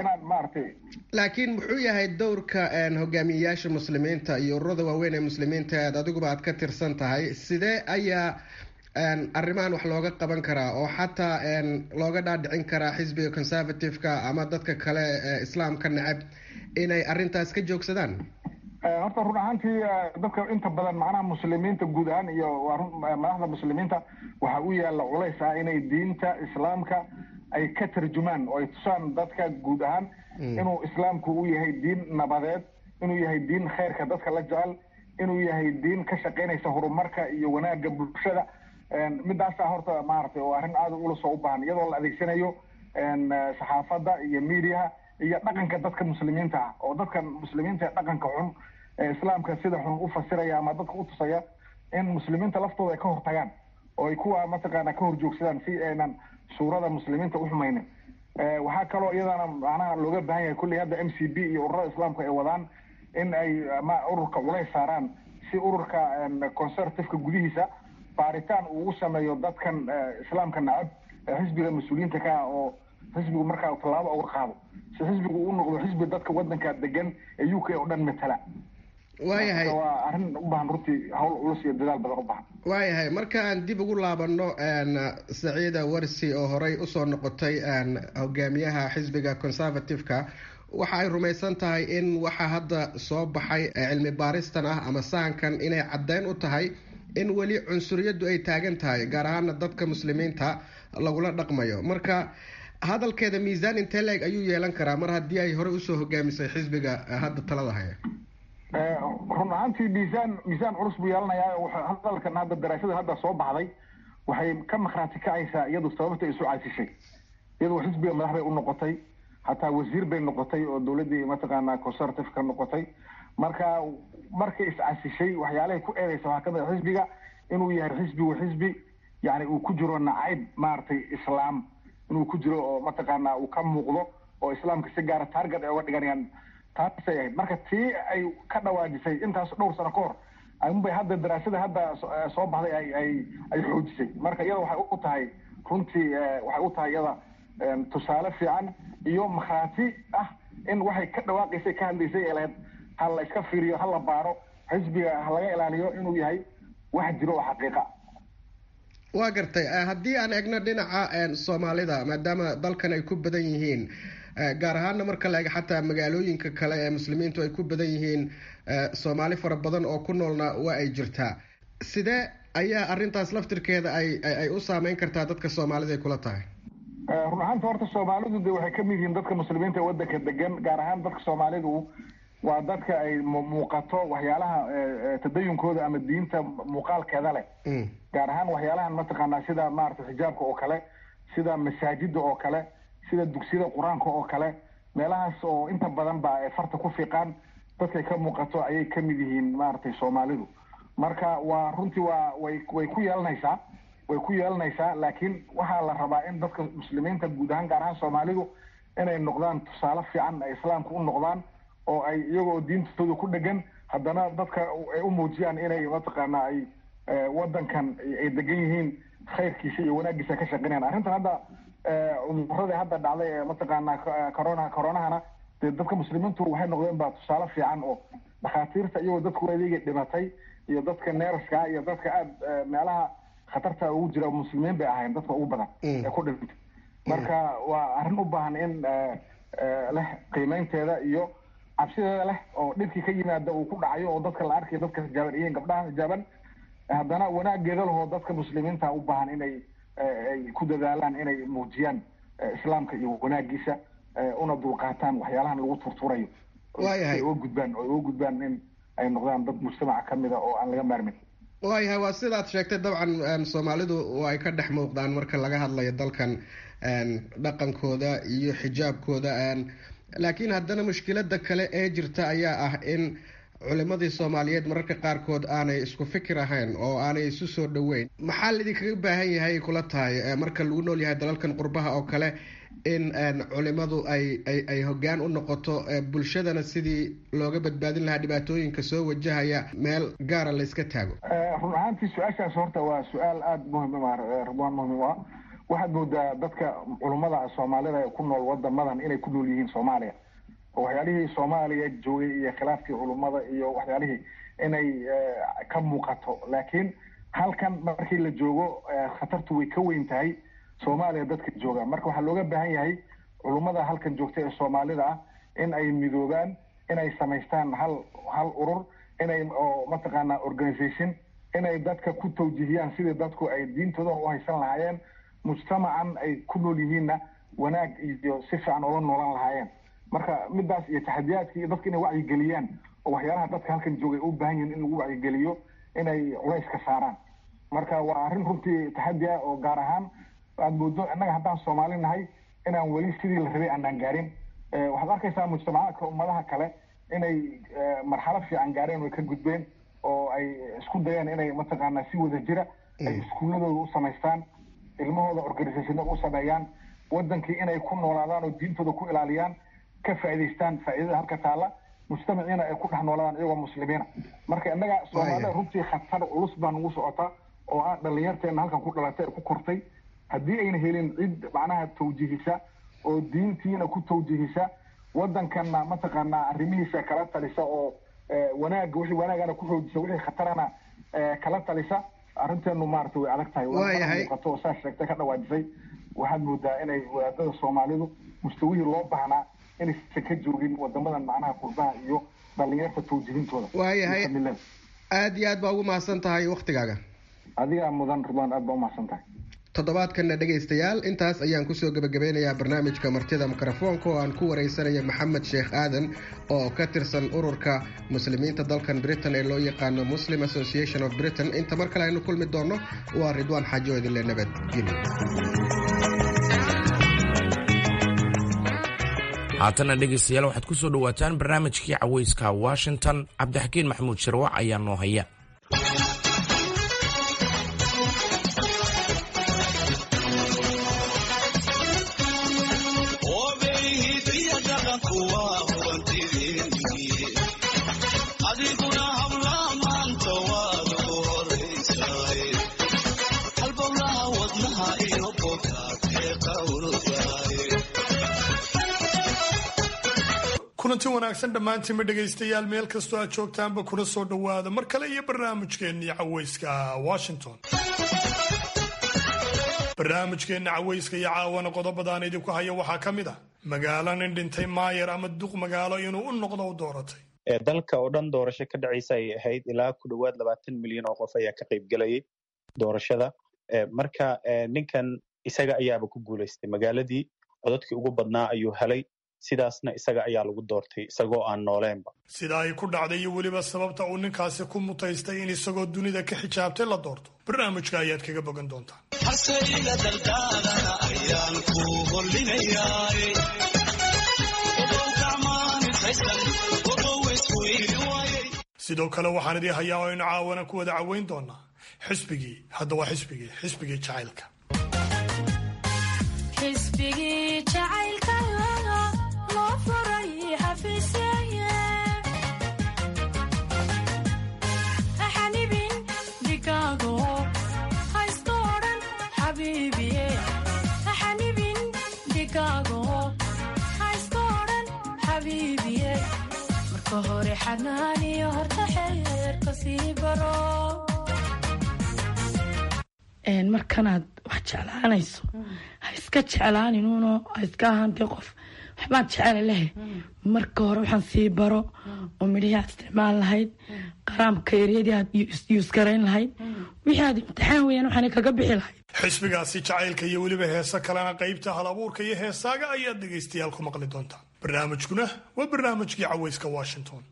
laakiin muxuu yahay dowrka hogaamiyeyaasha muslimiinta iyo ururada waaweyn ee muslimiinta aad adiguba aad ka tirsan tahay? sidee ayaa arrimahan wax looga qaban karaa oo xataa looga dhaadhicin karaa xisbiga conservative-ka ama dadka kale islaamka necab inay arrintaas ka joogsadaan? horta run ahaantii dadka inta badan macnaha muslimiinta guud ahaan iyo madaxda muslimiinta waxaa u yaalla culays ah inay diinta islaamka ay ka tarjumaan oo ay tusaan dadka guud ahaan inuu islaamku u yahay diin nabadeed, inuu yahay diin khayrka dadka la jecel, inuu yahay diin ka shaqaynaysa horumarka iyo wanaagga bulshada. midaasaa horta maaragtay oo arrin aada ula soo u baahan, iyadoo la adeegsanayo saxaafadda iyo miidiyaha iyo dhaqanka dadka muslimiinta ah, oo dadka muslimiinta ee dhaqanka xun ee islaamka sida xun u fasiraya ama dadka u tusaya in muslimiinta laftooda ay ka hortagaan oo ay kuwa mataqaana ka horjoogsadaan si aynan suurada muslimiinta u xumaynin. waxaa kaloo iyadana macnaha looga baahan yahay kulli hadda MCB iyo ururada islaamka ay wadaan in ay ururka culays saaraan si ururka conservative-ka gudihiisa baaritaan uu u sameeyo dadkan islaamka nacab xisbiga mas-uuliyiinta ka ah oo xisbigu markaa tallaabo uga qaado si xisbigu u noqdo xisbi dadka wadanka degan ee UK oo dhan matala. waayahay waa arrin u baahan runtii hawl culus iyo dadaal badan u baahan. waayahay marka aan dib ugu laabano Saciida Warsi oo horey usoo noqotay hogaamiyaha xisbiga conservative-ka, waxa ay rumaysan tahay in waxa hadda soo baxay cilmi baaristan ah ama sahankan inay caddeyn u tahay in weli cunsuriyadu ay taagan tahay, gaar ahaana dadka muslimiinta lagula dhaqmayo. marka hadalkeeda miisaan intee leeg ayuu yeelan karaa mar haddii ay horey usoo hogaamisay xisbiga hadda talada haya? run ahaantii miisaan culus buu yeelanayaa. hadalkan hadda daraasadan hadda soo baxday waxay ka makhraati kacaysaa iyadu sababta isu caasishay. iyadoo xisbiga madax bay u noqotay, hataa wasiir bay noqotay oo dowladdii mataqaanaa conservative ka noqotay. markay is-casishay waxyaalahay ku eedeysa waxaa kamid a xisbiga inuu yahay xisbi yani uu ku jiro nacayb maaragtay islaam inuu ku jiro oo mataqaanaa uu ka muuqdo oo islaamka si gaara target ay uga dhiganayaan. taasay ahayd marka tii ay ka dhawaajisay intaas dhowr sano ka hor ayunbay hadda daraasada hadda soo baxday ay xoojisay. marka iyada waxay u tahay runtii waxay u tahay iyada tusaale fiican iyo makhraati ah in waxay ka dhawaaqaysay ka hadlaysay ee lahayd ha la iska fiiriyo, ha la baaro, xisbiga ha laga ilaaliyo inuu yahay wax jiro oo xaqiiqa. waa gartay. haddii aan eegno dhinaca soomaalida, maadaama dalkan ay ku badan yihiin, gaar ahaana marka la eego xataa magaalooyinka kale ee muslimiintu ay ku badan yihiin, soomaali fara badan oo ku noolna waa ay jirtaa. sidee ayaa arrintaas laftirkeeda ay u saameyn kartaa dadka soomaalida ay kula tahay? run ahaanta horta soomaalidu de waxay kamid yihiin dadka muslimiinta ee wadanka degan, gaar ahaan dadka soomaalidu waa dadka ay muuqato waxyaalaha tadayunkooda ama diinta muuqaalkeeda leh, gaar ahaan waxyaalahan mataqaanaa sida maaragtay xijaabka oo kale, sida masaajida oo kale, sida dugsiyada qur-aanka oo kale, meelahaas oo inta badan ba ay farta ku fiiqaan dadkay ka muuqato ayay kamid yihiin maaragtay soomaalidu. marka waa runtii way ku yeelanaysaa laakiin waxaa la rabaa in dadka muslimiinta guud ahaan gaar ahaan soomaalidu inay noqdaan tusaale fiican ay islaamka u noqdaan oo ay iyagoo diintooda ku dhegan haddana dadka ay u muujiyaan inay mataqaanaa ay wadankan ay degan yihiin, khayrkiisa iyo wanaagiisa ka shaqeynayaan. arrintan hadda cudurradii hadda dhacday ee mataqaanaa coronahana dee dadka muslimiintu waxay noqdeen baa tusaale fiican oo dhakhaatiirta iyagoo dadku adeega dhimatay iyo dadka neeraska iyo dadka aada meelaha khatarta ugu jira muslimiin bay ahayn dadka ugu badan ee ku dhintay. marka waa arrin u baahan in leh qiimeynteeda iyo cabsideeda leh oo dhibkii ka yimaada uu ku dhacayo oo dadka la arkayo dadka hijaaban iyo gabdhaha hijaaban, haddana wanaageeda lahoo dadka muslimiinta u baahan inay ku dadaalaan inay muujiyaan islaamka iyo wanaagiisa una dulqaataan waxyaalahan lagu turturayo. waayahay uga gudbaan in ay noqdaan dad mujtamaca kamida oo aan laga maarmin. waayahay waa sidaad sheegtay dabcan soomaalidu ay ka dhex muuqdaan marka laga hadlayo dalkan dhaqankooda iyo xijaabkooda, laakiin haddana mushkilada kale ee jirta ayaa ah in culimadii soomaaliyeed mararka qaarkood aanay isku fikir ahayn oo aanay isu soo dhoweyn. maxaa laidinkaga baahan yahay kula tahay marka lagu nool yahay dalalkan qurbaha oo kale in culimadu ay hoggaan u noqoto bulshadana sidii looga badbaadin lahaa dhibaatooyinka soo wajahaya meel gaara la iska taago? run ahaantii su-aashaas horta waa su-aal aada muhim muhim ah. waxaad moodaa dadka culummada soomaalida ee ku nool wadamadan inay ku nool yihiin Soomaaliya, oo waxyaalihii Soomaaliya joogay iyo khilaafkii culummada iyo waxyaalihii inay ka muuqato, laakiin halkan markii la joogo khatartu way ka weyn tahay Soomaaliya dadka jooga. marka waxaa looga baahan yahay culummada halkan joogta ee Soomaalida ah in ay midoobaan, inay samaystaan hal urur, inay oo mataqaanaa organization, inay dadka ku tawjiihiyaan sidii dadku ay diintooda u haysan lahaayeen, mujtamacan ay ku nool yihiinna wanaag iyo si fiican oola noolan lahaayeen. marka midaas iyo taxadiyaadka iyo dadka inay wacyigeliyaan oo waxyaalaha dadka halkan joogay u baahan yihiin in lagu wacyigeliyo inay culays ka saaraan. marka waa arrin runtii taxadi ah oo gaar ahaan aad moodo innaga haddaan Soomaali nahay inaan weli sidii la rabay aanan gaarin. waxaad arkaysaa mujtamacaadka ummadaha kale inay marxalad fiican gaareen way ka gudbeen oo ay isku dayeen inay mataqaanaa si wada jira ay iskuuladooda u samaystaan, ilmahooda organisationada u sameeyaan, wadankii inay ku noolaadaan oo diintooda ku ilaaliyaan, ka faa'iidaystaan faa'iidada halka taala, mujtamaciina ay ku dhex noolaadaan iyagoo muslimiina. marka innaga Soomaalida runtii khatar culus baan ugu socotaa oo ah dhalinyarteena halkan ku dhalatay ku kortay haddii ayna helin cid macnaha tawjiihisa oo diintiina ku tawjiihisa wadankanna mataqaanaa arrimihiisa kala talisa oo wanaag wixii wanaagana ku xoojisa wixii khatarana kala talisa arrinteenu maartay way adag tahay oo saas sheegtay ka dhawaajisay. waxaad moodaa inay wadaadada Soomaalidu mustawihii loo baahnaa inaysan ka joogin wadamadan macnaha qurbaha iyo dhalinyarta tawjiihintooda. waayahay aad iyo aad baa ugu mahadsan tahay waqtigaaga. adiga mudan Ridwaan aad baa u mahadsan tahay. toddobaadkanna dhegaystayaal intaas ayaan kusoo gabagabeynayaa barnaamijka martida mikrofoonka oo aan ku wareysanayo Maxamed Sheekh Aadan oo ka tirsan ururka muslimiinta dalkan Britain ee loo yaqaano Muslim Association of Britain. inta mar kale aynu kulmi doono waa Ridwaan Xaaji oo idin le nabadgelyo. haatana dhegaystayaal waxaad ku soo dhawaataan barnaamijkii cawayska Washington. Cabdixakiin Maxamuud Sharwac ayaa noo haya. kulanti wanaagsan dhammaantiinba dhegaystayaal meel kastoo aad joogtaanba kuna soo dhowaada mar kale iyo barnaamijkeennii cawayska Washington. barnaamijkeenna cawayska iyo caawana qodobadaan idinku haya waxaa ka mid ah magaalo nin dhintay maayar ama duq magaalo inuu u noqdo u dooratay. dalka oo dhan doorasho ka dhacaysa ay ahayd ilaa ku dhowaad 20 milyan oo qof ayaa ka qayb galayay doorashada. marka ninkan isaga ayaaba ku guulaystay magaaladii codadkii ugu badnaa ayuu helay, sidaasna isaga ayaa lagu doortay isagoo aan nooleenba. sida ay ku dhacday iyo weliba sababta uu ninkaasi ku mutaystay in isagoo dunida ka xijaabtay la doorto barnaamijka ayaad kaga bogan doontaan. sidoo kale waxaan idii hayaa oo aynu caawana ku wada caweyn doonaa xisbigii hadda waa xisbigii jacaylka. markanaad wax jeclaanayso ha iska jeclaaninunoo ha iska ahaantay qof waxbaad jecela lehe marka hore waxaan sii baro oo midhihii aad isticmaal lahayd qaraamka eryadii aad yuusgarayn lahayd wixii aad imtixaan weyaan waxaana kaga bixi lahayd. xisbigaasi jacaylka iyo weliba heesa kalena qaybta hal abuurka iyo heesaaga ayaad dhegaystayaal ku maqli doontaan. barnaamijkuna waa barnaamijkii cawayska Washington.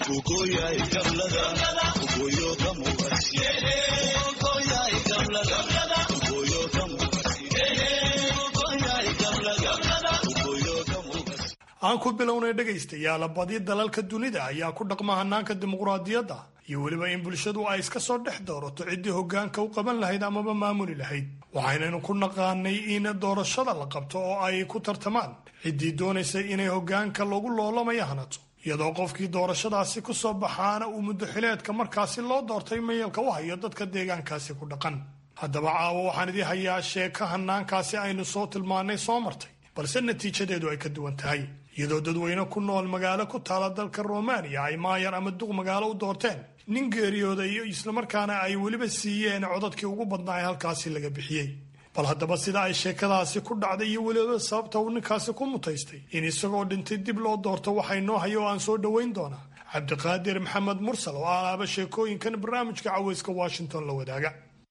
aan ku bilownay dhegaystayaal badi dalalka dunida ayaa ku dhaqma hanaanka dimuqraadiyadda iyo weliba in bulshadu ay iska soo dhex doorato ciddii hoggaanka u qaban lahayd amaba maamuli lahayd. waxaynaynu ku naqaanay in doorashada la qabto oo ay ku tartamaan ciddii doonaysay inay hoggaanka lagu loolamayo hanato, iyadoo qofkii doorashadaasi ku soo baxaana uu muddo xileedka markaasi loo doortay mayalka u hayo dadka deegaankaasi ku dhaqan. haddaba caawa waxaan idii hayaa sheeko hanaankaasi aynu soo tilmaannay soo martay, balse natiijadeedu ay ka duwan tahay, iyadoo dadweyne ku nool magaalo ku taala dalka Romania ay maayar ama duq magaalo u doorteen nin geeriyooday iyo islamarkaana ay weliba siiyeen codadkii ugu badnaa ee halkaasi laga bixiyey. bal haddaba sida ay sheekadaasi ku dhacday iyo weliba sababta uu ninkaasi ku mutaystay in isagoo dhintay dib loo doorto waxay noo hayo oo aan soo dhoweyn doonaa Cabdiqaadir Maxamed Mursal oo alaaba sheekooyinkan barnaamijka cawayska Washington la wadaaga.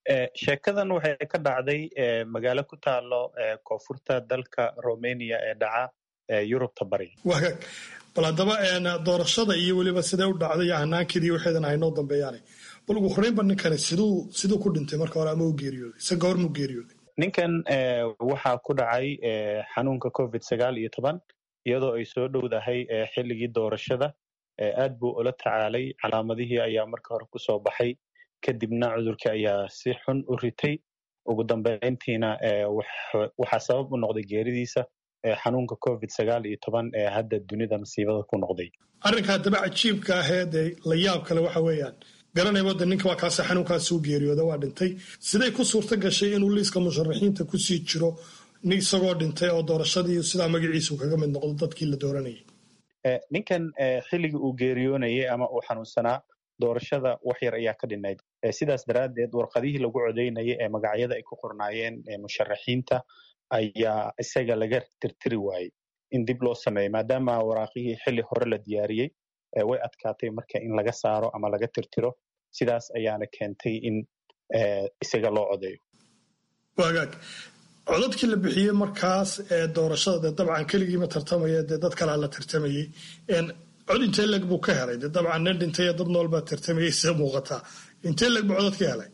sheekadan waxay ka dhacday magaalo ku taalo koonfurta dalka Romania ee dhaca Yurubta bari. wagaag bal haddaba doorashada iyo weliba sidee u dhacday hanaankeedii waxeedan aynoo dambeeyaan bal ugu horreynba ninkani siduu ku dhintay marka hore ama u geeriyooday se goor mu geeriyooday ninkan waxaa ku dhacay xanuunka COVID-19 iyadoo ay soo dhowdahay xilligii doorashada aad buu ula tacaalay calaamadihii ayaa marka hore ku soo baxay kadibna cudurkii ayaa si xun u ritay ugu dambeyntiina waxaa sabab u noqday geeridiisa xanuunka COVID-19 ee hadda dunida masiibada ku noqday. arrinka haddaba cajiibka aheed la yaab kale waxa weeyaan garanay wadda ninka waa kaasi xanuunkaasi u geeriyooda waa dhintay siday ku suurto gashay inuu liiska musharaxiinta kusii jiro isagoo dhintay oo doorashadii sidaa magaciisu kaga mid noqdo dadkii la dooranayay. ninkan xilligii uu geeriyoonayay ama uu xanuunsanaa doorashada wax yar ayaa ka dhinayd sidaas daraaddeed warqadihii lagu codeynayay ee magacyada ay ku qornaayeen musharaxiinta ayaa isaga laga tirtiri waayey in dib loo sameeyo maadaama waraaqihii xilli hore la diyaariyey way adkaatay marka in laga saaro ama laga tirtiro sidaas ayaana keentay in isaga loo codeeyo. wagaag codadkii la bixiyey markaas ee doorashada dee dabcan keligiima tartamaya dee dad kalea la tartamayey cod intee leg buu ka helay dee dabcan nin dhintay dad nool baa tartamayay see muuqataa intee leg buu codad ka helay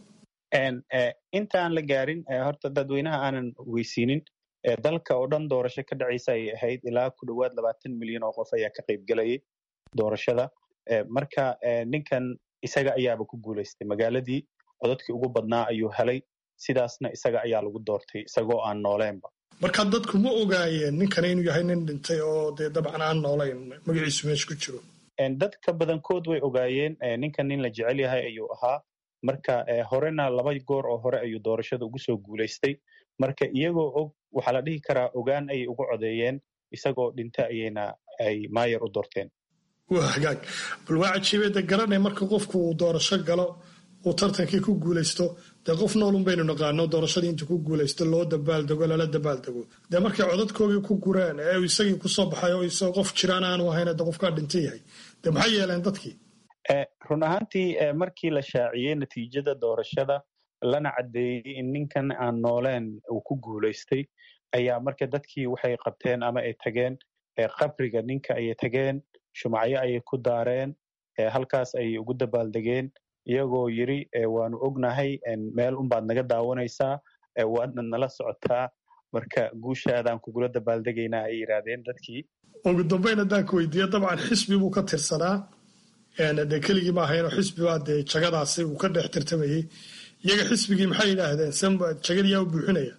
intaan la gaarin horta dadweynaha aanan weysiinin dalka oo dhan doorasho ka dhacaysa ay ahayd ilaa ku dhowaad 20 milyan oo qof ayaa ka qayb galayay doorashada marka ninkan isaga ayaaba ku guulaystay magaaladii codadkii ugu badnaa ayuu helay sidaasna isaga ayaa lagu doortay isagoo aan nooleenba. marka dadku ma ogaayeen ninkan inuu yahay nin dhintay oo dee dabcan aan noolayn magaciisu meesha ku jiro? dadka badankood way ogaayeen ninkan nin la jecel yahay ayuu ahaa marka horena 2 goor oo hore ayuu doorashada ugu soo guulaystay marka iyagoo og waxaa la dhihi karaa ogaan ayay ugu codeeyeen isagoo dhinta ayayna ay maayar u doorteen. waa hagaag bal waa cajiibada garanay marka qofku uu doorasho galo uu tartankii ku guulaysto dee qof noolun baynu naqaano doorashadii intuu ku guulaysto loo dabaaldego lala dabaaldego dee markay codadkoogii ku gureen ee isagii kusoo baxay oo isagoo qof jiraan aanu ahayn dee qofkaa dhintay yahay dee maxay yeeleen dadkii? run ahaantii markii la shaaciyey natiijada doorashada lana caddeeyey in ninkan aan nooleen uu ku guulaystay ayaa marka dadkii waxay qabteen ama ay tageen qabriga ninka ayay tageen shumacyo ayay ku daareen halkaas ayay ugu dabaaldegeen iyagoo yiri waanu ognahay meel unbaad naga daawanaysaa waadna nala socotaa marka guushaadaan kugula dabaaldegaynaa ay yidhaahdeen dadkii. ugu dambeyn haddaan ku weydiiyo dabcan xisbi buu ka tirsanaa dee keligii ma ahaynoo xisbi baa dee jagadaasi uu ka dhex tirtamayey iyaga xisbigii maxay yidhaahdeen jagadiyaa u buuxinaya?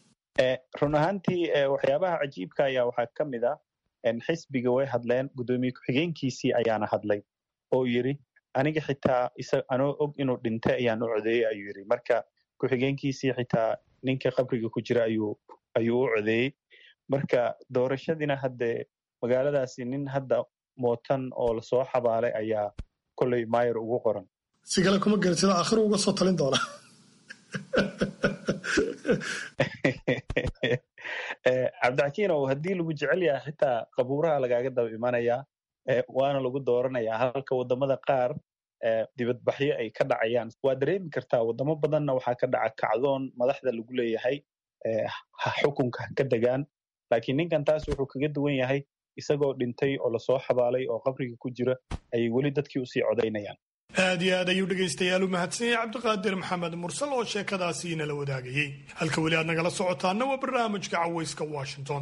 run ahaantii waxyaabaha cajiibka ayaa waxaa ka mid ah xisbiga way hadleen guddoomiye ku-xigeenkiisii ayaana hadlay oo yiri aniga xitaa anoo og inuu dhintay ayaan u codeeyey ayuu yiri marka ku-xigeenkiisii xitaa ninka qabriga ku jira ayuu u codeeyey marka doorashadiina hadde magaaladaasi nin hadda mootan oo lasoo xabaalay ayaa kolley maayar ugu qoran. si kale kuma garan sida aakhiru uga soo talin doona. cabdixakiinow haddii lagu jecel yahay xitaa qabuuraha lagaaga daba imanayaa waana lagu dooranayaa halka wadamada qaar dibadbaxyo ay ka dhacayaan waa dareemi kartaa wadamo badanna waxaa ka dhaca kacdoon madaxda lagu leeyahay xukunka ka degaan laakiin ninkan taas wuxuu kaga duwan yahay isagoo dhintay oo lasoo xabaalay oo qabriga ku jira ayay weli dadkii usii codaynayaan. aad iyo aad ayuu dhegaystayaal u mahadsan yahay cabdiqaadir maxamed mursal oo sheekadaasi inala wadaagayey halka weli aad nagala socotaana waa barnaamijka cawayska Washington.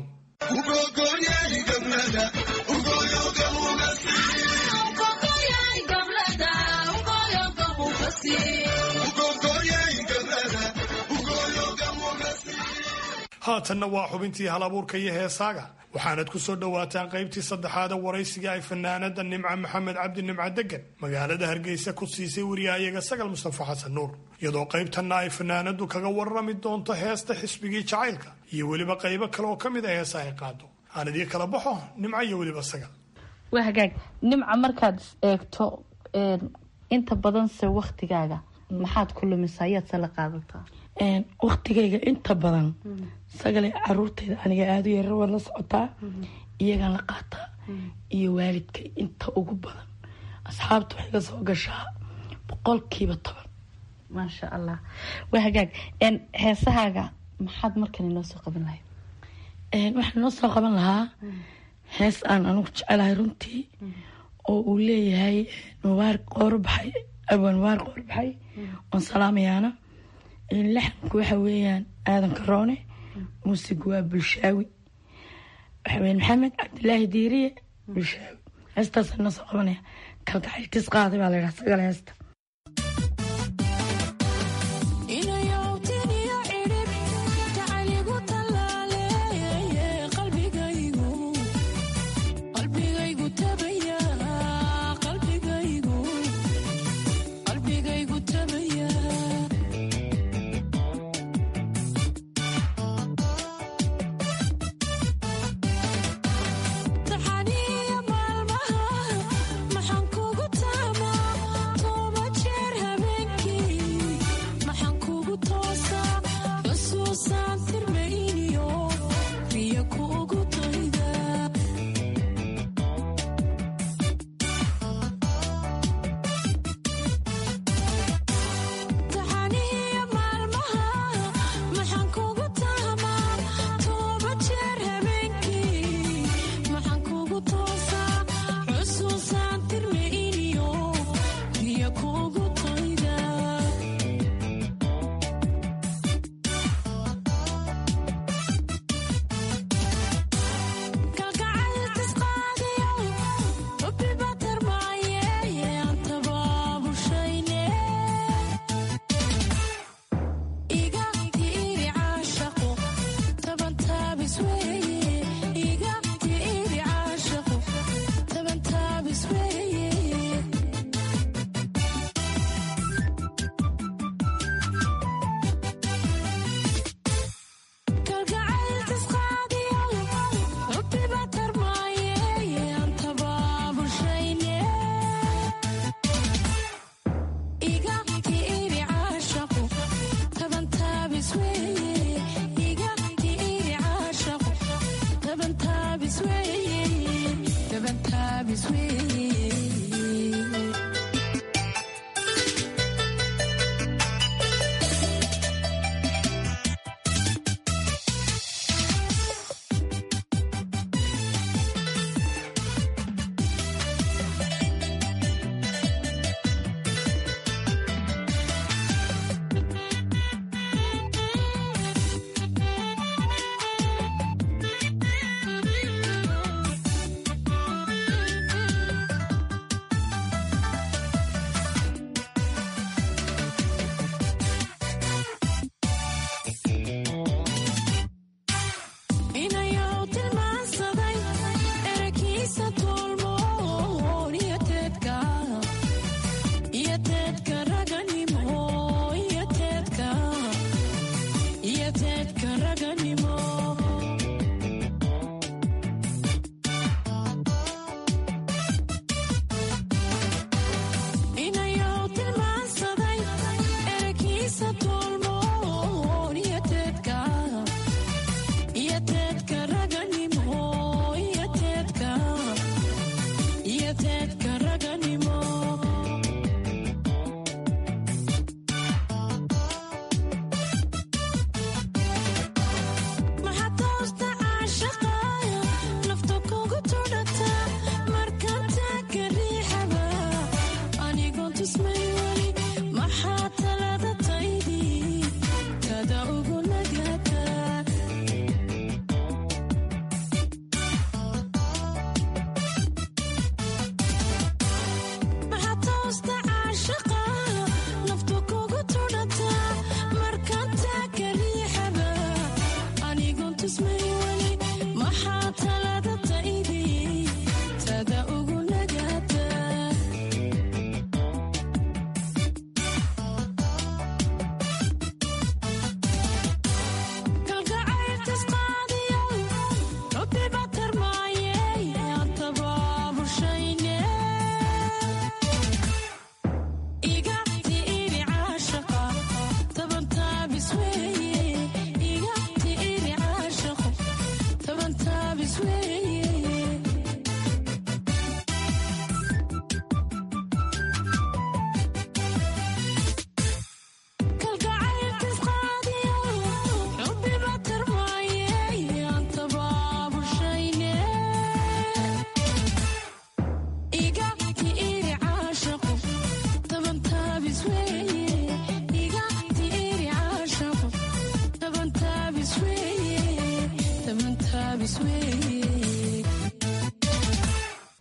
haatanna waa xubintii hal abuurka iyo heesaaga waxaanad ku soo dhowaataan qaybtii saddexaad waraysiga ay fanaanada nimca maxamed cabdi nimca degan magaalada hargeysa ku siisay wariyahayaga sagal mustafa xasan nuur iyadoo qaybtanna ay fanaanadu kaga warrami doonto heesta xisbigii jacaylka iyo weliba qaybo kale oo ka mid a heesa ay qaado aan idii kala baxo nimca iyo weliba sagal. waa hagaag nimca markaad eegto inta badanse waktigaaga maxaad ku lumisaa yaadse la qaadataa? waktigayga inta badan sagale caruurtayda aniga aada u yarar waan la socotaa iyagaan la qaataa iyo waalidka inta ugu badan asxaabta waxay ka soo gashaa 10% maasha allah. waa hagaag heesahaaga maxaad markan inoo soo qaban lahayd? waxaan inoo soo qaban lahaa hees aan anigu jecelahay runtii oo uu leeyahay mubaark qoorbaxay abaan mubaark qoorbaxay oon salaamayaana. laxanku waxa weeyaan aadan karoone, muusigu waa bulshaawi, waxa weeyaan maxamed cabdilaahi diiriye bulshaawi. heestaasaan inoo soo qabanaya, kalgacayl tis qaaday baa la yidhaha sagal heesta. Maxaan kugu taamaa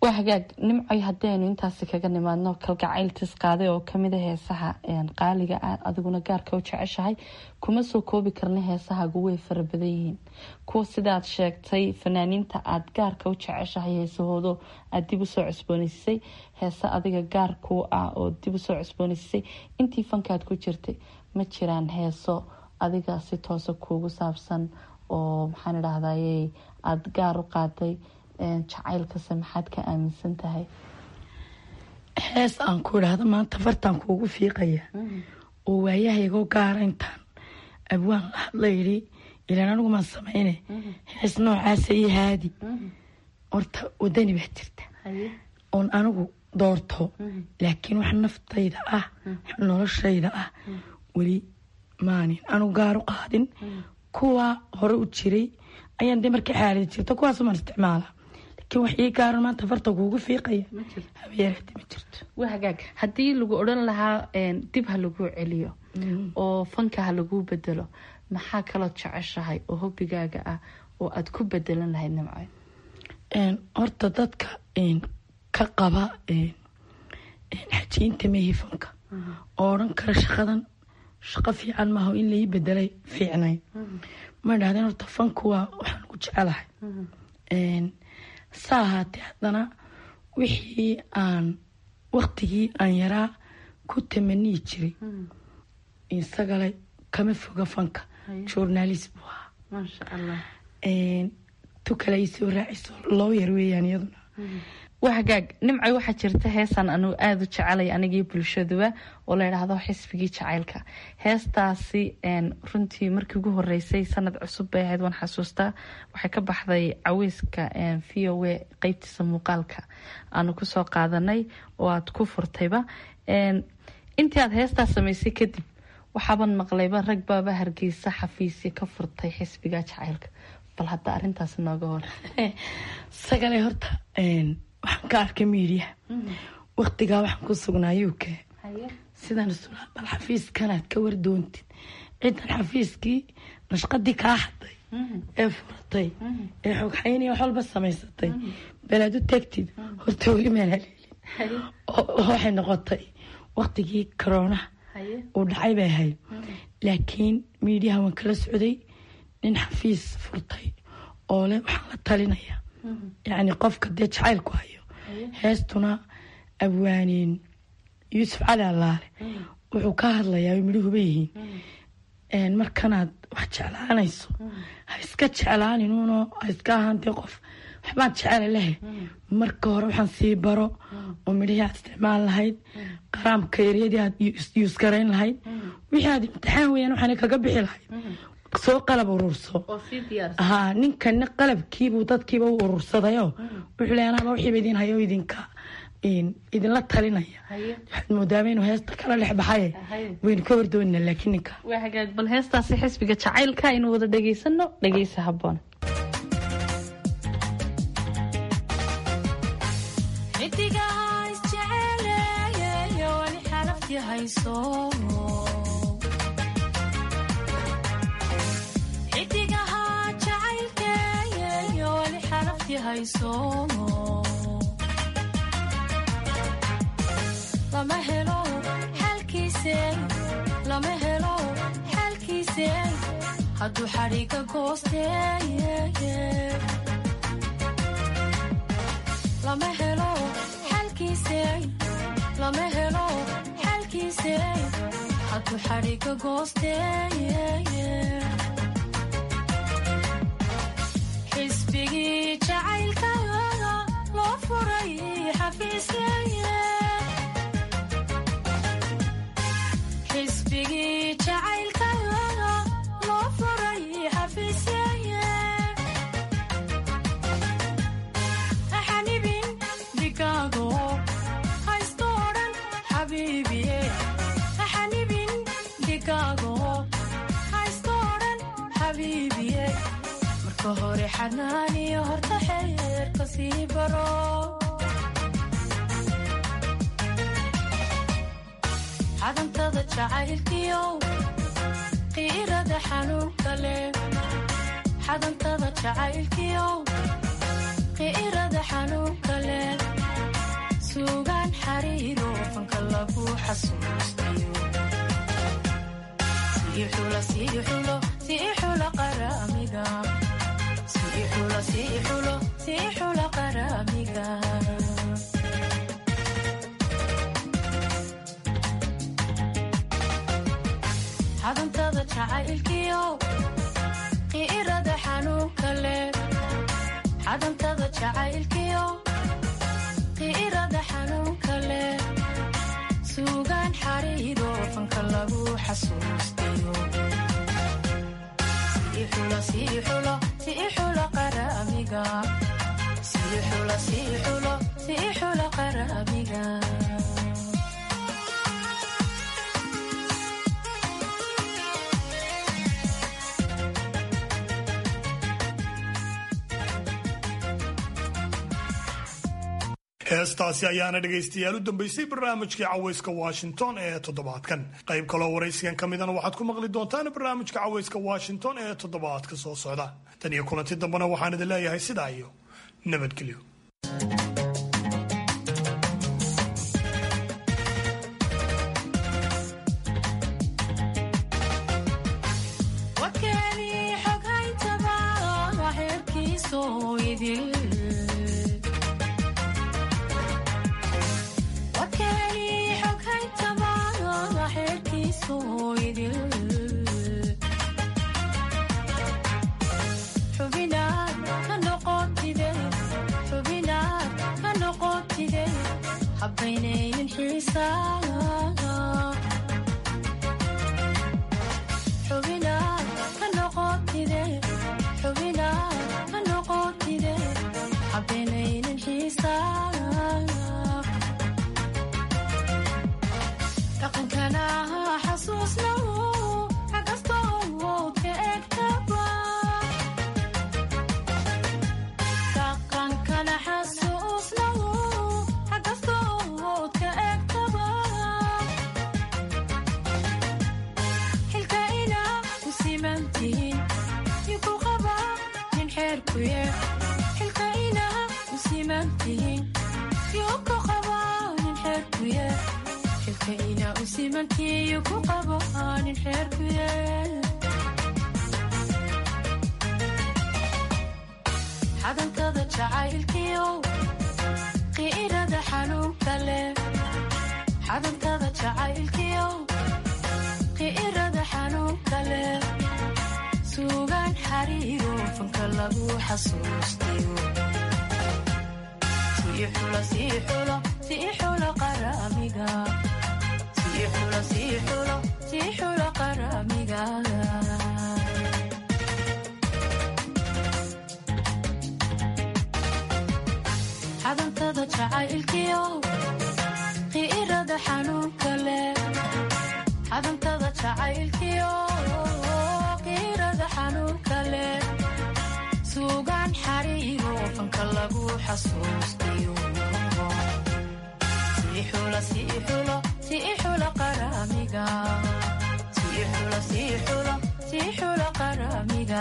waa hagaag nimcoy haddaynu intaasi kaga nimaadno kalgacayl tisqaaday oo kamid a heesaha qaaliga aad adiguna gaarka u jeceshahay kuma soo koobi karna heesahaagu way fara badan yihiin kuwa sidaad sheegtay fanaaniinta aad gaarka u jeceshahay heesahoodo aad dib usoo cusboonaysisay heesa adiga gaar ku ah oo dib usoo cusboonaysisay intii fankaad ku jirtay ma jiraan heeso adiga si toosa kuugu saabsan oo maxaan idhahdayey aada gaar u qaaday jacaylkase maxaad ka aaminsan tahay? hees aan ku idhaahdo maanta fartaan kuugu fiiqaya oo waayahaygoo gaara intaan abwaan la hadla yidhi ilaan anigu maan samayne hees noocaasa iyo haadi horta wadani baa jirta oon anigu doorto laakiin wax naftayda ah wax noloshayda ah weli maanin anigu gaar u qaadin kuwa hore u jiray ayaan dee markii xaalada jirta kuwaasumaan isticmaala laakiin wax ii gaaran maanta farta kuugu fiiqaya habeerada ma jirto. waa hagaag haddii lagu odhan lahaa dib ha lagu celiyo oo fanka ha lagu bedelo maxaa kaloo jeceshahay oo hobigaaga ah oo aad ku bedelan lahayd nimcoy? horta dadka ka qaba xajiinta mehi fanka oo odhan kara shaqadan shaqo fiican maaha in lai bedelay fiicnayn ma idhahdeen horta fanku waa waxaan ugu jecelahay sa ahaatee haddana wixii aan waktigii aan yaraa ku tamaniyi jiray isagale kama foga fanka journalist buu ahaa maasha allah tu kale ay soo raaciso loo yar weeyaan iyaduna. waa hagaag nimcoy waxaa jirta heesaan anugu aada u jecelay anigii bulshaduba oo la idhaahdo xisbigii jacaylka. heestaasi runtii markii ugu horeysay sanad cusub bay ahayd waan xasuustaa waxay ka baxday caweyska VOA qeybtiisa muuqaalka aanu kusoo qaadanay oo aad ku furtayba. intii aad heestaas samaysay kadib waxaaban maqlayba rag baaba hargeysa xafiisya ka furtay xisbiga jacaylka bal hadda arintaas nooga hor. sagale horta waxaan ka arkay miidiya waktigaa waxaan ku sugnaa UK sidaan isula bal xafiiskanaad ka wardoontid cidan xafiiskii nashqadii kaa xaday ee furatay ee xogxaynaya wax walba samaysatay balaad u tagtid horta weli maan haleelin waxay noqotay waktigii koronaha uu dhacay bay ahayd laakiin miidiyaha waan kala socday nin xafiis furtay oo leh waxaan la talinaya yacni qofka dee jacaylku hayo heestuna abwaaniin yuusuf cali allaale wuxuu ka hadlayaa midhuhuba yihiin markanaad wax jeclaanayso ha iska jeclaaninunoo ha iska ahaantee qof waxbaad jecela lehe marka hore waxaan sii baro oo midhihii aad isticmaal lahayd qaraamka eryadii aad yuusgarayn lahayd wixii aad imtixaan weyaan waxaana kaga bixi lahayd soo qalab ururso haa ninkana qalabkiibuu dadkiiba u urursadayo wuxuu leeyahay anaba wixiiba idin hayo idinla talinaya waxaad moodaaba inuu heesta kala dhex baxaye waynu ka wardoonina laakiin ninka waa hagaag bal heestaasi xisbiga jacaylka aynu wada dhegaysano dhegaysa habboon. lama helo xalkiise hadduu xadhiga goosteeye lama helo xalkiise hadduu xadhiga goosteeye xisbigii jacaylka loo furay xafiisyeye xisbigii jacaylka loo furay xafiisyeye xanibin digaago haysto odhan xabiibiye xanibin digaago haysto odhan xabiibiye marka hore xanaaniyo horta xeerka sii baro xadantada jacaylkiyo qiirada xanuunka leh xadantada jacaylkiyo qiirada xanuunka leh suugaan xariiro fanka lagu xasuustayo sii xula qaramiga sii xula qaramiga xadantada jacaylkiyo qiirada xanuunka leh xadantada jacaylkiyo qiirada xanuunka leh suugaan xariiro fanka lagu xasuustayo sii xula qaramiga sii xula qaramiga heestaasi ayaana dhegaystayaal u dambaysay barnaamijkii cawayska washington ee toddobaadkan qayb kaloo waraysigan ka midana waxaad ku maqli doontaan barnaamijka cawayska washington ee toddobaadka soo socda tan iyo kulanti dambena waxaan idin leeyahay sidaa iyo nabadgelyo. xadantada jacaylkiyo qiirada xanuunka leh xadantada jacaylkiyo qiirada xanuunka leh suugaan xariiro fanka lagu xasuustayo sii xula qaramiga sii xula qaramiga xadantada jacaylkiyo qiirada xanuunka leh xadantada jacaylkiyo qiirada xanuunka leh suugaan xariiro fanka lagu xasuustayo sii xula qaramiga sii xula qaramiga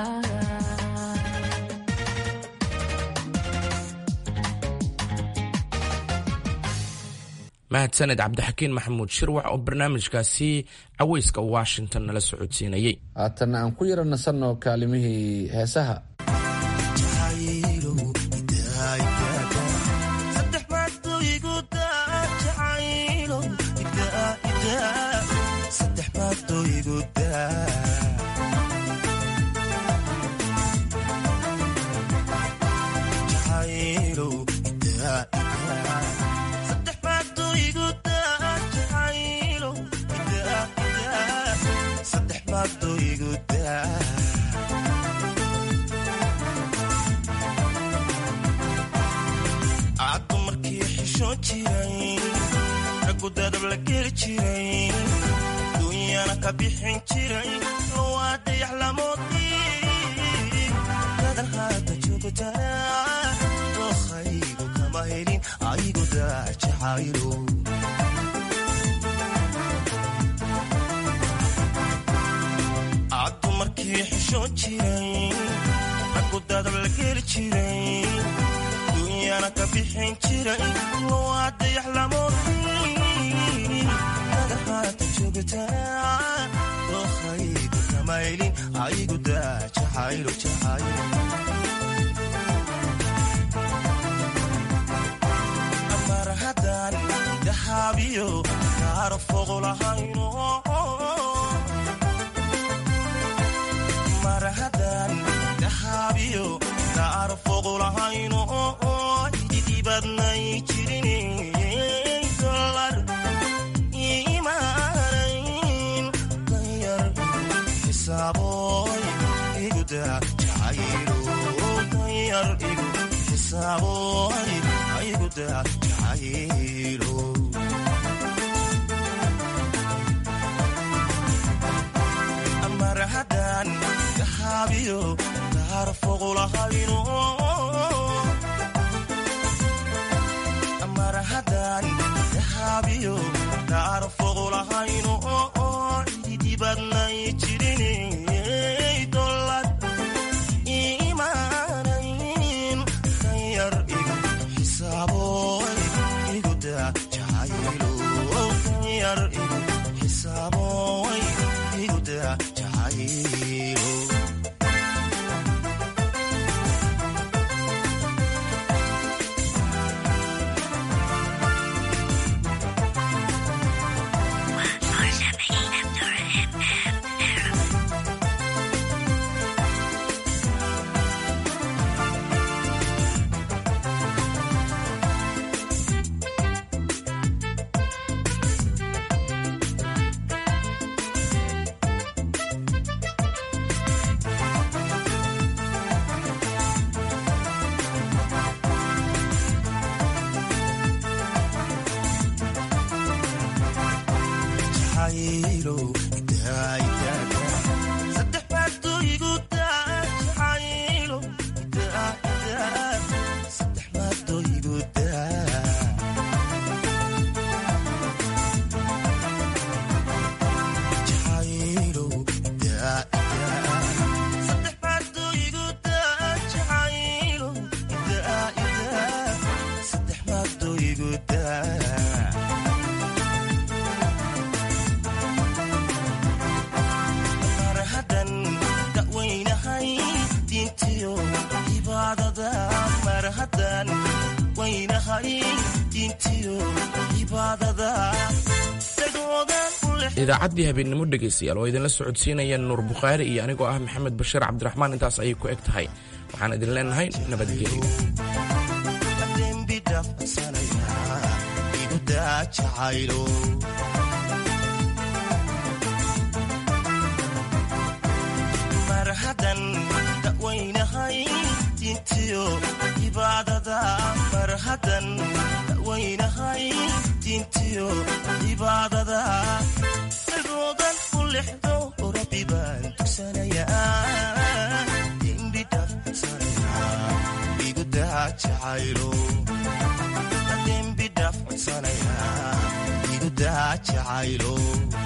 mahadsaned cabdixakiin maxamuud shirwax oo barnaamijkaasi cawayska washington nala socodsiinayay. haatanna aan ku yara nasanno kaalimihii heesaha. caddu markii xishoon jiray raggu dadab la geli jiray duunyana ka bixin jiray lowaa dayax lamoodii dadan haata joogo jara dookhaygu kama helin aygu daa jacaylo caddu markii xishoon jiray raggu dadab la geli jiray dunyana ka bixin jiray waa dayax lamoodii naga haata joogtaa dookhaygu kamaylin aygu daa jacaylo jacaylo mar haddaan dahaabiyo kaara fogo lahayno mar haddaan dahaabiyo kaara fogo lahayno ididibadnay jirin dolar imaanayn danyar xisaaboy iguda jacaylo danyar igu xisaaboy iguda jacaylo mar haddaan dahaabiyo kaara fogo lahayno mar haddaan dahaabiyo kaara fogo lahayno ididibadnay jirin dolar imaanayn danyar igu xisaaboy iguda jacaylo danyar igu xisaaboy iguda jacaylo idaacaddii habeennimo dhegaystayaal oo idinla socodsiinaya nuur bukhaari iyo anigoo ah maxamed bashiir cabdiraxmaan intaas ayay ku eg tahay waxaan idin leenahay nabadgelyo mar haddaan dawaynahay diintiyo cibaadada mar haddaan dawaynahay diintiyo cibaadada dagoodan u lexdo rabbi baan tugsanayaa dembi dhaafsanaya igu daa jacaylo dembi dhaafsanaya igu daa jacaylo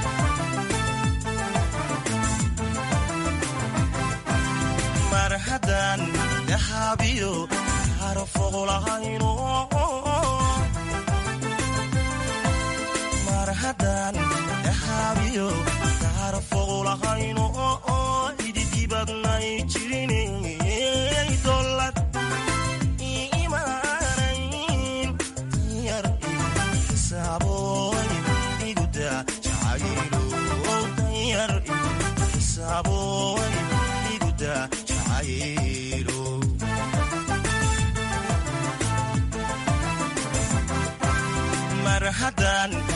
mar haddaan dahaabiyo kaara fogo lahayno mar haddaan dahaabiyo kaara fogo lahayno ididibadnay jirin dolar imaanayn danyar igu xisaaboy iguda jacaylo danyar igu xisaaboy iguda jacaylo mar haddaan